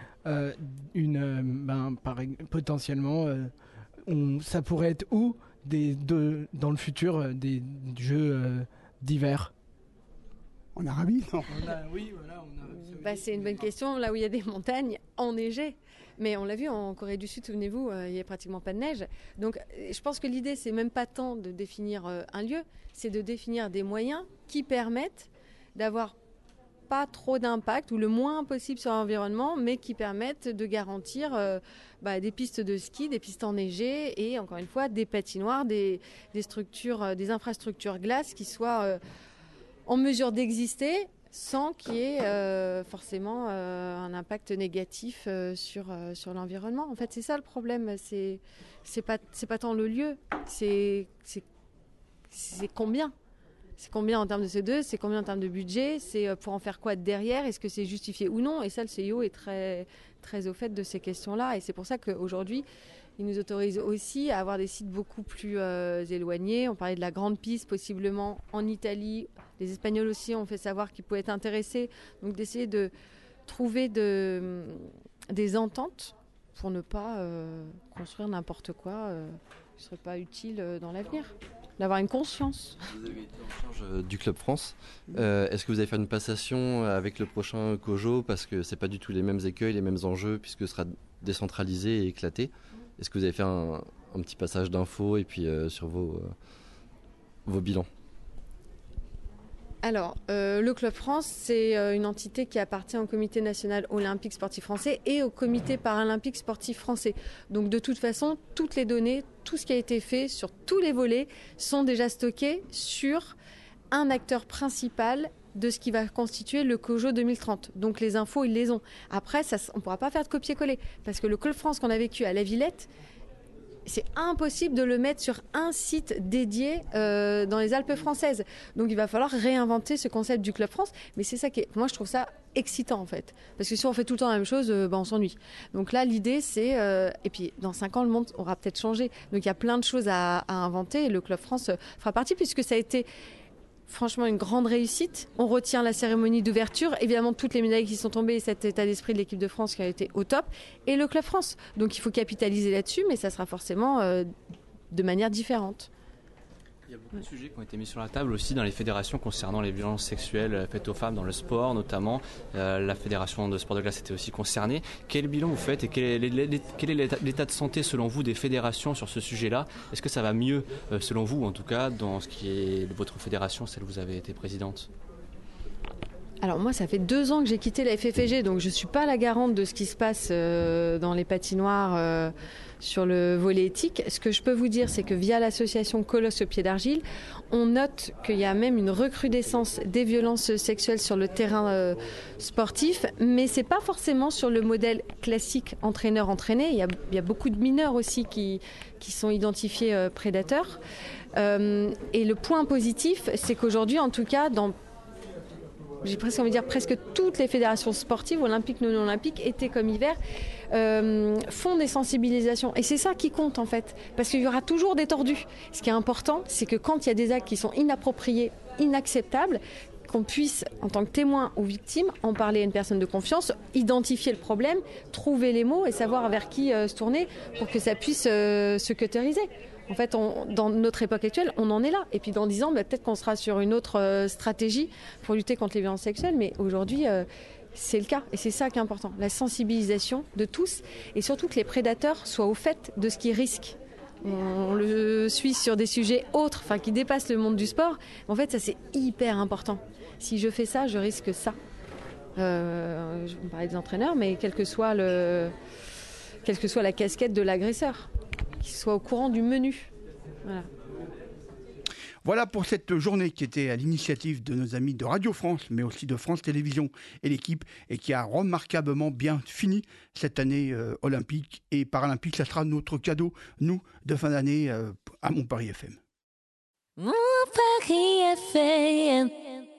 S9: potentiellement, ça pourrait être où dans le futur des Jeux d'hiver?
S21: En Arabie, non?
S9: Oui, voilà.
S13: C'est une bonne question. Là où il y a des montagnes enneigées. Mais on l'a vu en Corée du Sud, souvenez-vous, il n'y a pratiquement pas de neige. Donc je pense que l'idée, c'est même pas tant de définir un lieu, c'est de définir des moyens qui permettent d'avoir pas trop d'impact ou le moins possible sur l'environnement, mais qui permettent de garantir des pistes de ski, des pistes enneigées et encore une fois des patinoires, des structures, des infrastructures glace qui soient en mesure d'exister sans qu'il y ait forcément un impact négatif sur l'environnement. En fait, c'est ça le problème. C'est pas tant le lieu, c'est combien. C'est combien en termes de CO2, c'est combien en termes de budget, c'est pour en faire quoi derrière, est-ce que c'est justifié ou non. Et ça, le CIO est très, très au fait de ces questions-là. Et c'est pour ça qu'aujourd'hui, il nous autorise aussi à avoir des sites beaucoup plus éloignés. On parlait de la grande piste, possiblement en Italie. Les Espagnols aussi ont fait savoir qu'ils pouvaient être intéressés. Donc d'essayer de trouver des ententes pour ne pas construire n'importe quoi qui ne serait pas utile dans l'avenir. D'avoir une conscience.
S1: Vous avez été en charge du Club France. Est-ce que vous allez faire une passation avec le prochain COJO parce que c'est pas du tout les mêmes écueils, les mêmes enjeux puisque ce sera décentralisé et éclaté? Est-ce que vous avez fait un petit passage d'infos et puis sur vos bilans?
S13: Alors, le Club France, c'est une entité qui appartient au Comité national olympique sportif français et au Comité paralympique sportif français. Donc, de toute façon, toutes les données, tout ce qui a été fait sur tous les volets sont déjà stockés sur un acteur principal de ce qui va constituer le COJO 2030. Donc, les infos, ils les ont. Après, on ne pourra pas faire de copier-coller parce que le Club France qu'on a vécu à La Villette, c'est impossible de le mettre sur un site dédié dans les Alpes françaises. Donc il va falloir réinventer ce concept du Club France. Mais c'est ça moi je trouve ça excitant en fait. Parce que si on fait tout le temps la même chose, on s'ennuie. Donc là l'idée c'est... et puis dans 5 ans le monde aura peut-être changé. Donc il y a plein de choses à inventer et le Club France fera partie puisque ça a été... Franchement, une grande réussite. On retient la cérémonie d'ouverture, évidemment toutes les médailles qui sont tombées et cet état d'esprit de l'équipe de France qui a été au top, et le Club France. Donc il faut capitaliser là-dessus, mais ça sera forcément de manière différente.
S16: Il y a beaucoup de sujets qui ont été mis sur la table aussi dans les fédérations concernant les violences sexuelles faites aux femmes dans le sport notamment. La fédération de sport de glace était aussi concernée. Quel bilan vous faites et quel est l'état de santé selon vous des fédérations sur ce sujet-là? Est-ce que ça va mieux selon vous en tout cas dans ce qui est de votre fédération, celle où vous avez été présidente?
S13: Alors moi, ça fait 2 ans que j'ai quitté la FFG, donc je ne suis pas la garante de ce qui se passe dans les patinoires sur le volet éthique. Ce que je peux vous dire, c'est que via l'association Colosse au pied d'argile, on note qu'il y a même une recrudescence des violences sexuelles sur le terrain sportif, mais ce n'est pas forcément sur le modèle classique entraîneur-entraîné. Il y a beaucoup de mineurs aussi qui sont identifiés prédateurs. Et le point positif, c'est qu'aujourd'hui, en tout cas, j'ai presque envie de dire presque toutes les fédérations sportives, olympiques, non olympiques, été comme hiver, font des sensibilisations. Et c'est ça qui compte en fait, parce qu'il y aura toujours des tordus. Ce qui est important, c'est que quand il y a des actes qui sont inappropriés, inacceptables, qu'on puisse, en tant que témoin ou victime, en parler à une personne de confiance, identifier le problème, trouver les mots et savoir vers qui se tourner pour que ça puisse se cauteriser. En fait, dans notre époque actuelle, on en est là. Et puis dans 10 ans, peut-être qu'on sera sur une autre stratégie pour lutter contre les violences sexuelles. Mais aujourd'hui, c'est le cas. Et c'est ça qui est important. La sensibilisation de tous. Et surtout que les prédateurs soient au fait de ce qu'ils risquent. On le suit sur des sujets autres, qui dépassent le monde du sport. En fait, ça, c'est hyper important. Si je fais ça, je risque ça. Je vais parler des entraîneurs, mais quelle que soit la casquette de l'agresseur. Qu'il soit au courant du menu.
S5: Voilà pour cette journée qui était à l'initiative de nos amis de Radio France, mais aussi de France Télévisions et l'équipe, et qui a remarquablement bien fini cette année olympique et paralympique. Ça sera notre cadeau, nous, de fin d'année à Mon Paris FM.
S2: Mon Paris FM.